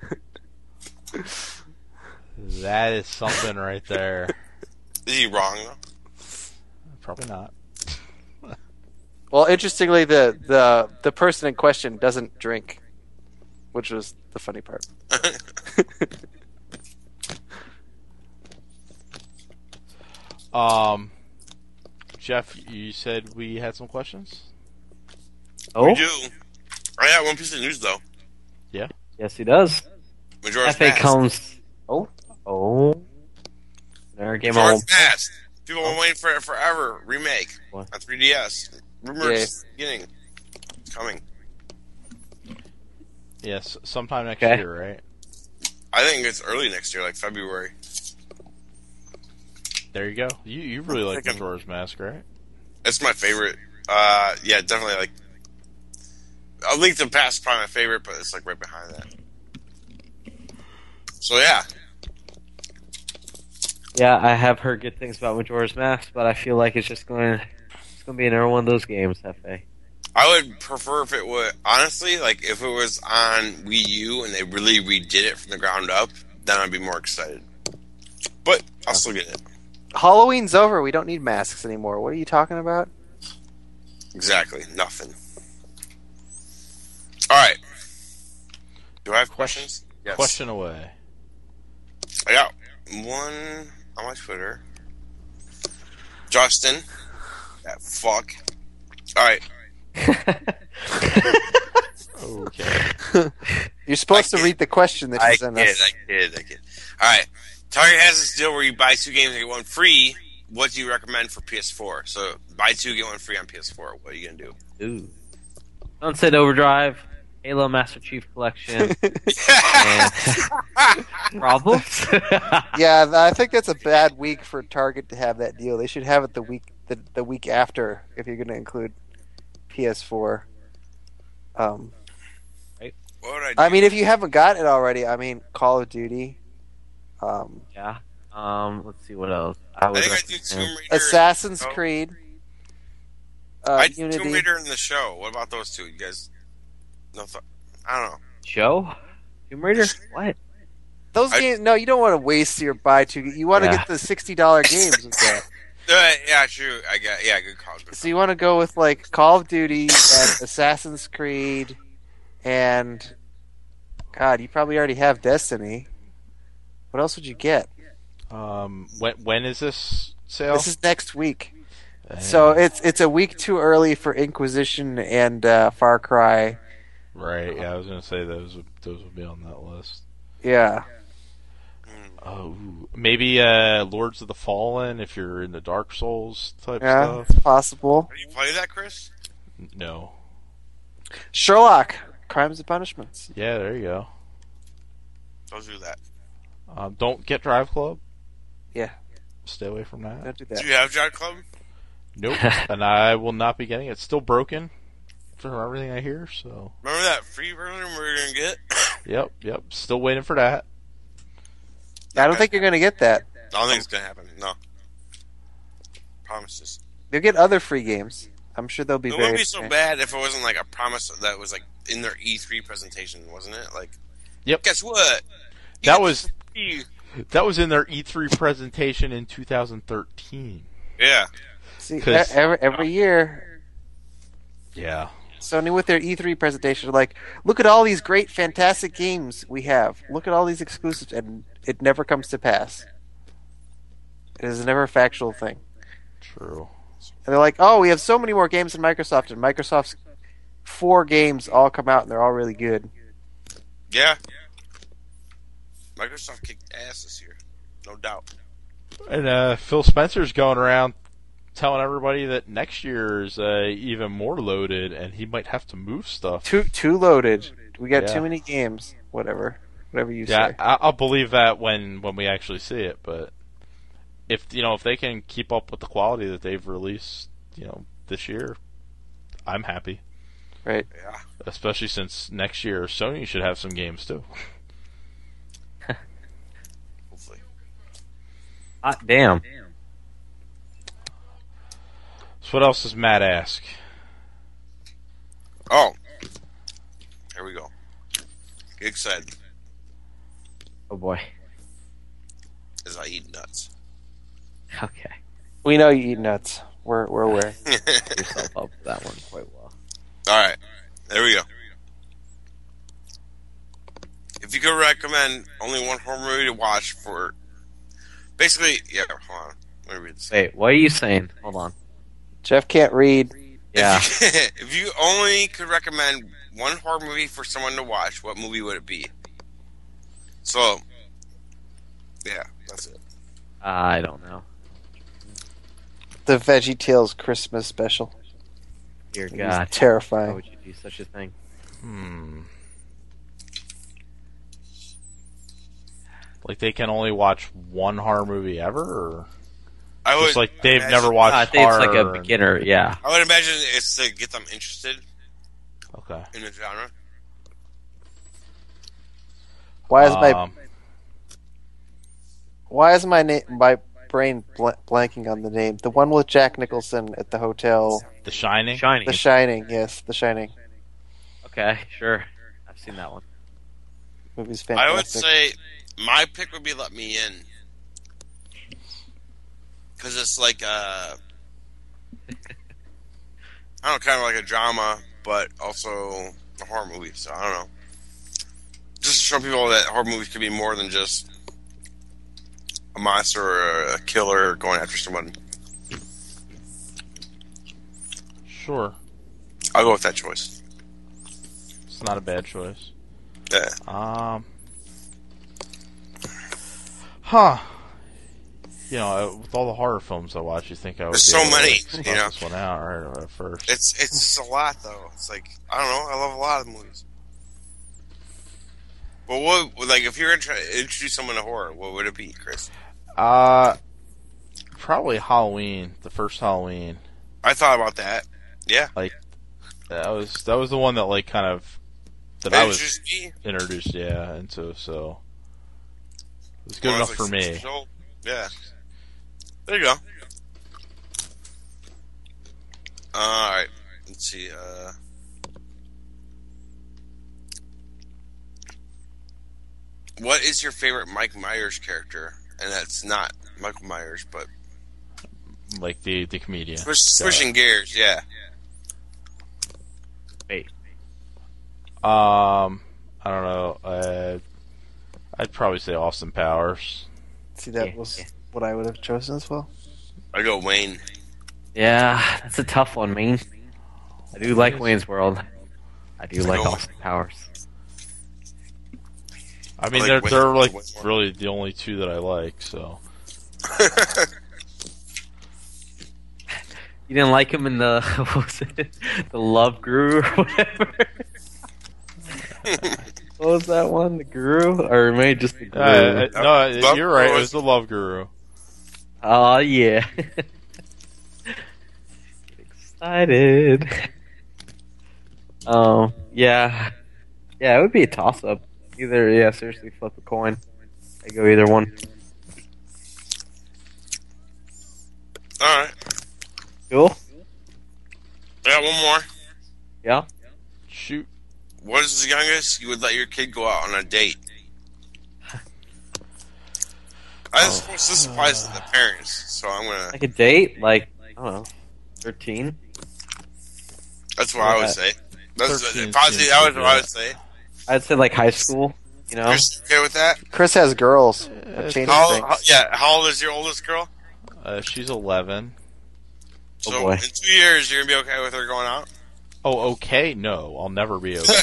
That is something right there. Is he wrong though? Probably not. Well, interestingly, the person in question doesn't drink, which was the funny part. Jeff, you said we had some questions? Oh? We do. I got one piece of news, though. Yeah? Yes, he does. Majora's FA Mask. comes... Oh. Another game Majora's on... Mask. People have been waiting for it forever. Remake What? on 3DS. Rumors beginning. It's coming. Yes, sometime next year, right? I think it's early next year, like February. There you go. You really like Majora's Mask, right? It's my favorite. Yeah, definitely. Like, A Link to the Past is probably my favorite, but it's like right behind that. So yeah. Yeah, I have heard good things about Majora's Mask, but I feel like it's going to be another one of those games, FA. I would prefer if it would, honestly, like if it was on Wii U and they really redid it from the ground up, then I'd be more excited. But I'll still get it. Halloween's over. We don't need masks anymore. What are you talking about? Exactly. Nothing. Alright. Do I have questions? Yes. Question away. I got one on my Twitter. Justin. That fuck. Alright. Okay. You're supposed to read the question that you sent us. I kid. Alright. Target has this deal where you buy 2 games and get 1 free. What do you recommend for PS4? So, buy 2, get 1 free on PS4. What are you going to do? Ooh. Sunset Overdrive, Halo Master Chief Collection, and problems? Yeah, I think that's a bad week for Target to have that deal. They should have it the week after if you're going to include PS4. What would I do? I mean, if you haven't got it already, Call of Duty. Yeah. Let's see what else. I think I do Tomb Raider. Assassin's Creed. I do Unity. Tomb Raider in the show. What about those 2? You guys? No, I don't know. Show? Tomb Raider? What? Those games. No, you don't want to waste your buy 2. You want to get the $60 games with that. Yeah, true. Good call. So you want to go with like Call of Duty and Assassin's Creed, and God, you probably already have Destiny. What else would you get? When is this sale? This is next week. So it's a week too early for Inquisition and Far Cry. Right. Yeah, I was gonna say those would be on that list. Yeah. Oh, maybe Lords of the Fallen if you're in the Dark Souls type stuff. It's possible. Have you played that, Chris? No. Sherlock, Crimes and Punishments. Yeah, there you go. Don't do that. Don't get Drive Club. Yeah. Stay away from that. Don't do that. Do you have Drive Club? Nope. And I will not be getting it. It's still broken from everything I hear, so. Remember that free version we were going to get? Yep. Still waiting for that. I don't think you're going to get that. I don't think it's going to happen. No. Promises. You'll get other free games. I'm sure they'll be It very... wouldn't be so bad if it wasn't like a promise that was like in their E3 presentation, wasn't it? Like, yep. Guess what? That was in their E3 presentation in 2013. Yeah. See, every year... Yeah. Sony with their E3 presentation, like, look at all these great, fantastic games we have. Look at all these exclusives, and it never comes to pass. It is never a factual thing. True. And they're like, oh, we have so many more games than Microsoft, and Microsoft's 4 games all come out, and they're all really good. Yeah. Microsoft kicked ass this year. No doubt. And Phil Spencer's going around telling everybody that next year is even more loaded, and he might have to move stuff. Too loaded. We got too many games. Whatever you say. Yeah, I'll believe that when we actually see it. But if they can keep up with the quality that they've released, this year, I'm happy. Right. Yeah. Especially since next year Sony should have some games too. Hopefully. Hot damn. So what else does Matt ask? Oh. Here we go. Get excited. Oh boy. As I eat nuts. Okay. We know you eat nuts. We're aware. Yourself up for that one quite well. Alright. There we go. If you could recommend only one horror movie to watch for... Basically, yeah, hold on. Let me read this. Wait, what are you saying? Hold on. Jeff can't read. Yeah. If you only could recommend one horror movie for someone to watch, what movie would it be? So, yeah, that's it. I don't know. The VeggieTales Christmas special. Dear It God. was terrifying. Why would you do such a thing? Like they can only watch one horror movie ever, or I would just like they've imagine- never watched I think it's like horror a beginner, yeah. I would imagine it's to get them interested Okay. in the genre. Why is my brain blanking on the name? The one with Jack Nicholson at the hotel. The Shining? Shining. The Shining, yes, The Shining. Okay, sure. I've seen that one. Movie's fantastic. I would say my pick would be Let Me In. Because it's like I don't know, kind of like a drama, but also a horror movie. So I don't know. Just to show people that horror movies could be more than just a monster or a killer going after someone. Sure. I'll go with that choice. It's not a bad choice. Yeah. You know, with all the horror films I watch, you think I would There's be so able to many, spell you know? this one out right at first. It's just a lot, though. It's like, I don't know. I love a lot of movies. But what, like, if you're going to introduce someone to horror, what would it be, Chris? Probably Halloween, the first Halloween. I thought about that. Yeah. Like that was the one that like kind of that I was introduced, into. So it was good enough for me. Yeah. There you go. All right. Let's see. What is your favorite Mike Myers character? And that's not Michael Myers, but like the comedian. Switching gears, yeah. Wait. I don't know. I'd probably say Austin Powers. See, that was what I would have chosen as well. I go Wayne. Yeah, that's a tough one, man. I do like Wayne's World. I do like Austin Powers. I mean, like they're like really the only two that I like. So you didn't like him in the what was it? The Love Guru or whatever. What was that one? The Guru, or maybe just the Guru? No, you're right. It was the Love Guru. Oh yeah. Excited. Yeah, it would be a toss-up. Either, seriously, flip a coin. I go either one. All right. Cool. I got one more. Yeah. Shoot. What is the youngest you would let your kid go out on a date? I suppose this applies to the parents, so I'm gonna. Like a date, like I don't know, 13. That's what I would say. That's 13 positive. That was what I would say. I'd say like high school. You know. Chris, okay with that? Chris has girls. That changes things. How old is your oldest girl? She's 11. So boy. in 2 years, you're gonna be okay with her going out? Oh, okay. No, I'll never be okay.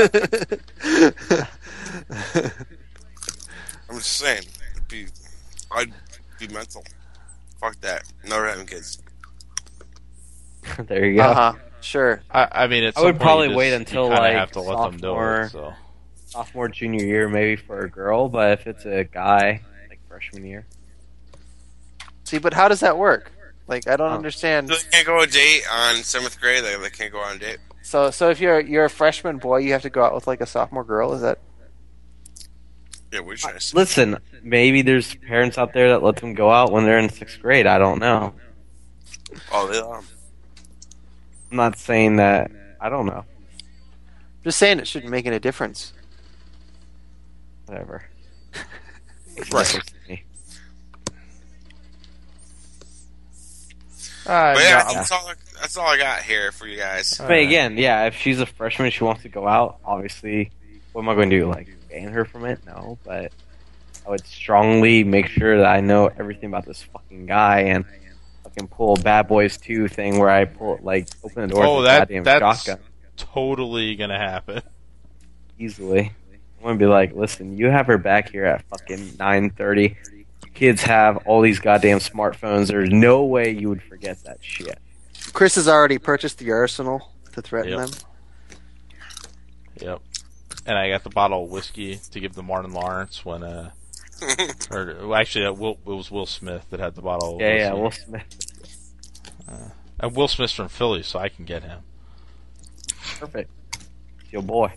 I'm just saying. I'd be mental. Fuck that. Never having kids. There you go. Uh-huh. Sure. I mean, I would probably wait until you like have to let them do it. So. sophomore, junior year, maybe for a girl. But if it's a guy, like freshman year. See, but how does that work? Like, I don't understand. So they can't go on a date on 7th grade. They can't go on a date. So if you're a freshman boy, you have to go out with like a sophomore girl. Is that? Yeah, what are you trying to say? Listen, maybe there's parents out there that let them go out when they're in 6th grade. I don't know. Oh, they are. I'm not saying that. I don't know. Just saying it shouldn't make any difference. Whatever. Right. But yeah, that's all I got here for you guys. But again, if she's a freshman, she wants to go out. Obviously, what am I going to do? Like ban her from it? No, but I would strongly make sure that I know everything about this fucking guy, and fucking pull a Bad Boys 2 thing where I open the door with a goddamn shotgun. Totally gonna happen. Easily. I'm gonna be like, listen, you have her back here at fucking 9:30. Kids have all these goddamn smartphones. There's no way you would forget that shit. Chris has already purchased the arsenal to threaten them. Yep. And I got the bottle of whiskey to give to Martin Lawrence when it was Will Smith that had the bottle of whiskey. Yeah, Will Smith. And Will Smith's from Philly, so I can get him. Perfect. It's your boy.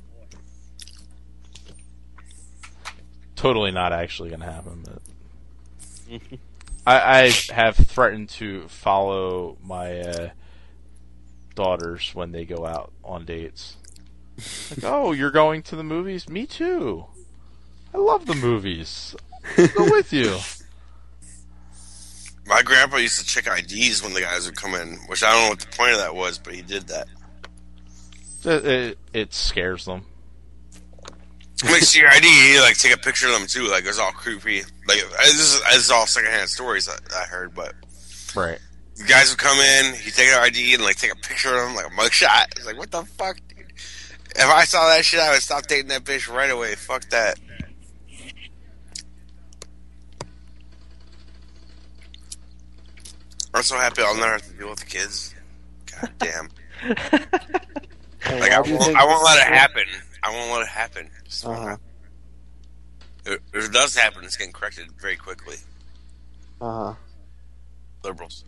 Totally not actually going to happen, but I have threatened to follow my daughters when they go out on dates. Like, oh, you're going to the movies? Me too. I love the movies. I'll go with you. My grandpa used to check IDs when the guys would come in, which I don't know what the point of that was, but he did that. It scares them. Makes your ID, like, take a picture of them too. Like, it's all creepy. Like, this is all secondhand stories I heard, but right. The guys would come in, he'd take their ID and like take a picture of them, like a mugshot. It's like, what the fuck, dude? If I saw that shit, I would stop dating that bitch right away. Fuck that. I'm so happy I'll never have to deal with the kids. God damn. Like, I won't let it happen. I won't let it happen. If it does happen, it's getting corrected very quickly. Liberals.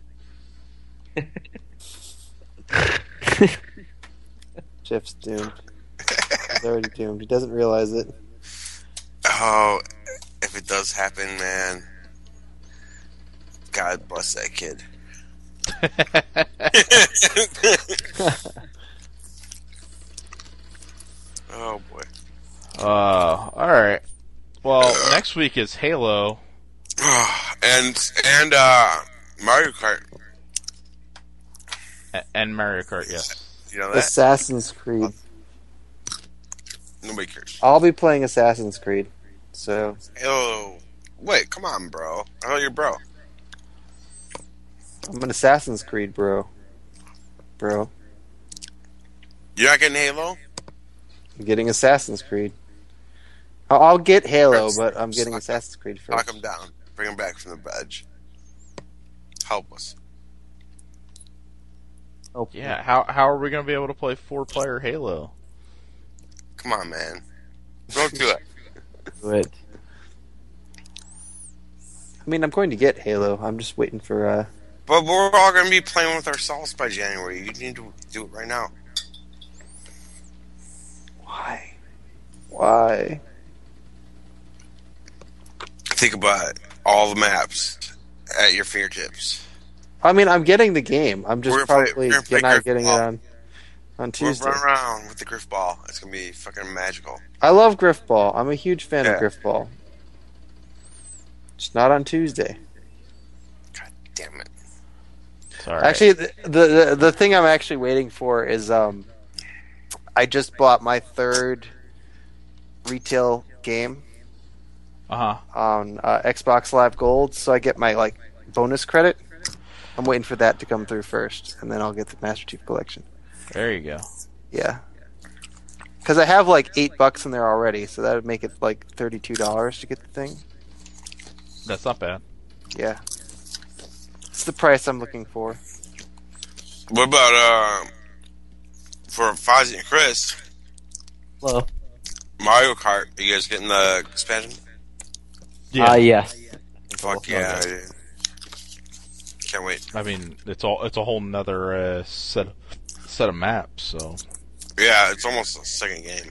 Jeff's doomed. He's already doomed. He doesn't realize it. Oh, if it does happen, man. God bless that kid. Oh boy. Alright. Well, next week is Halo. And Mario Kart. And Mario Kart, yes. You know that? Assassin's Creed. Nobody cares. I'll be playing Assassin's Creed. So. Halo. Wait, come on, bro. I know you're bro. I'm an Assassin's Creed bro. Bro. You're not getting Halo? I'm getting Assassin's Creed. I'll get Halo, but I'm getting Assassin's Creed first. Knock him down. Bring him back from the badge. Help us. Oh, yeah, how are we going to be able to play 4-player Halo? Come on, man. Don't do it. Do it. I mean, I'm going to get Halo. I'm just waiting for... But we're all going to be playing with ourselves by January. You need to do it right now. Why? Think about all the maps at your fingertips. I mean, I'm getting the game. I'm just probably not getting it on Tuesday. We're running around with the Griff Ball. It's going to be fucking magical. I love Griff Ball. I'm a huge fan of Griff Ball. It's not on Tuesday. God damn it. Sorry. Actually, the thing I'm actually waiting for is I just bought my third retail game on Xbox Live Gold, so I get my bonus credit. I'm waiting for that to come through first, and then I'll get the Master Chief Collection. There you go. Yeah. Because I have $8 in there already, so that would make it $32 to get the thing. That's not bad. Yeah. It's the price I'm looking for. What about for Fozzie and Chris? Hello. Mario Kart. Are you guys getting the expansion? Yeah. Yes. Fuck yeah! Can't wait. I mean, it's a whole nother set of maps. So yeah, it's almost a second game,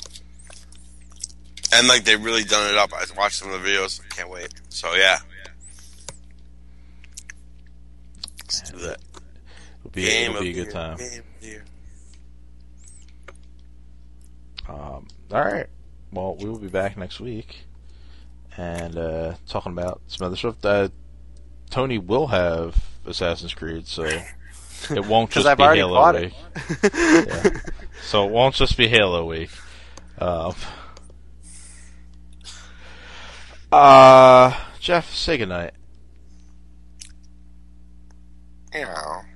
and they've really done it up. I watched some of the videos. Can't wait. So yeah, let's do that. It'll be a good time. All right. Well, we will be back next week and talking about some other stuff. Tony will have Assassin's Creed, so it won't just be Halo week. Yeah. So it won't just be Halo week. Jeff, say goodnight. you know.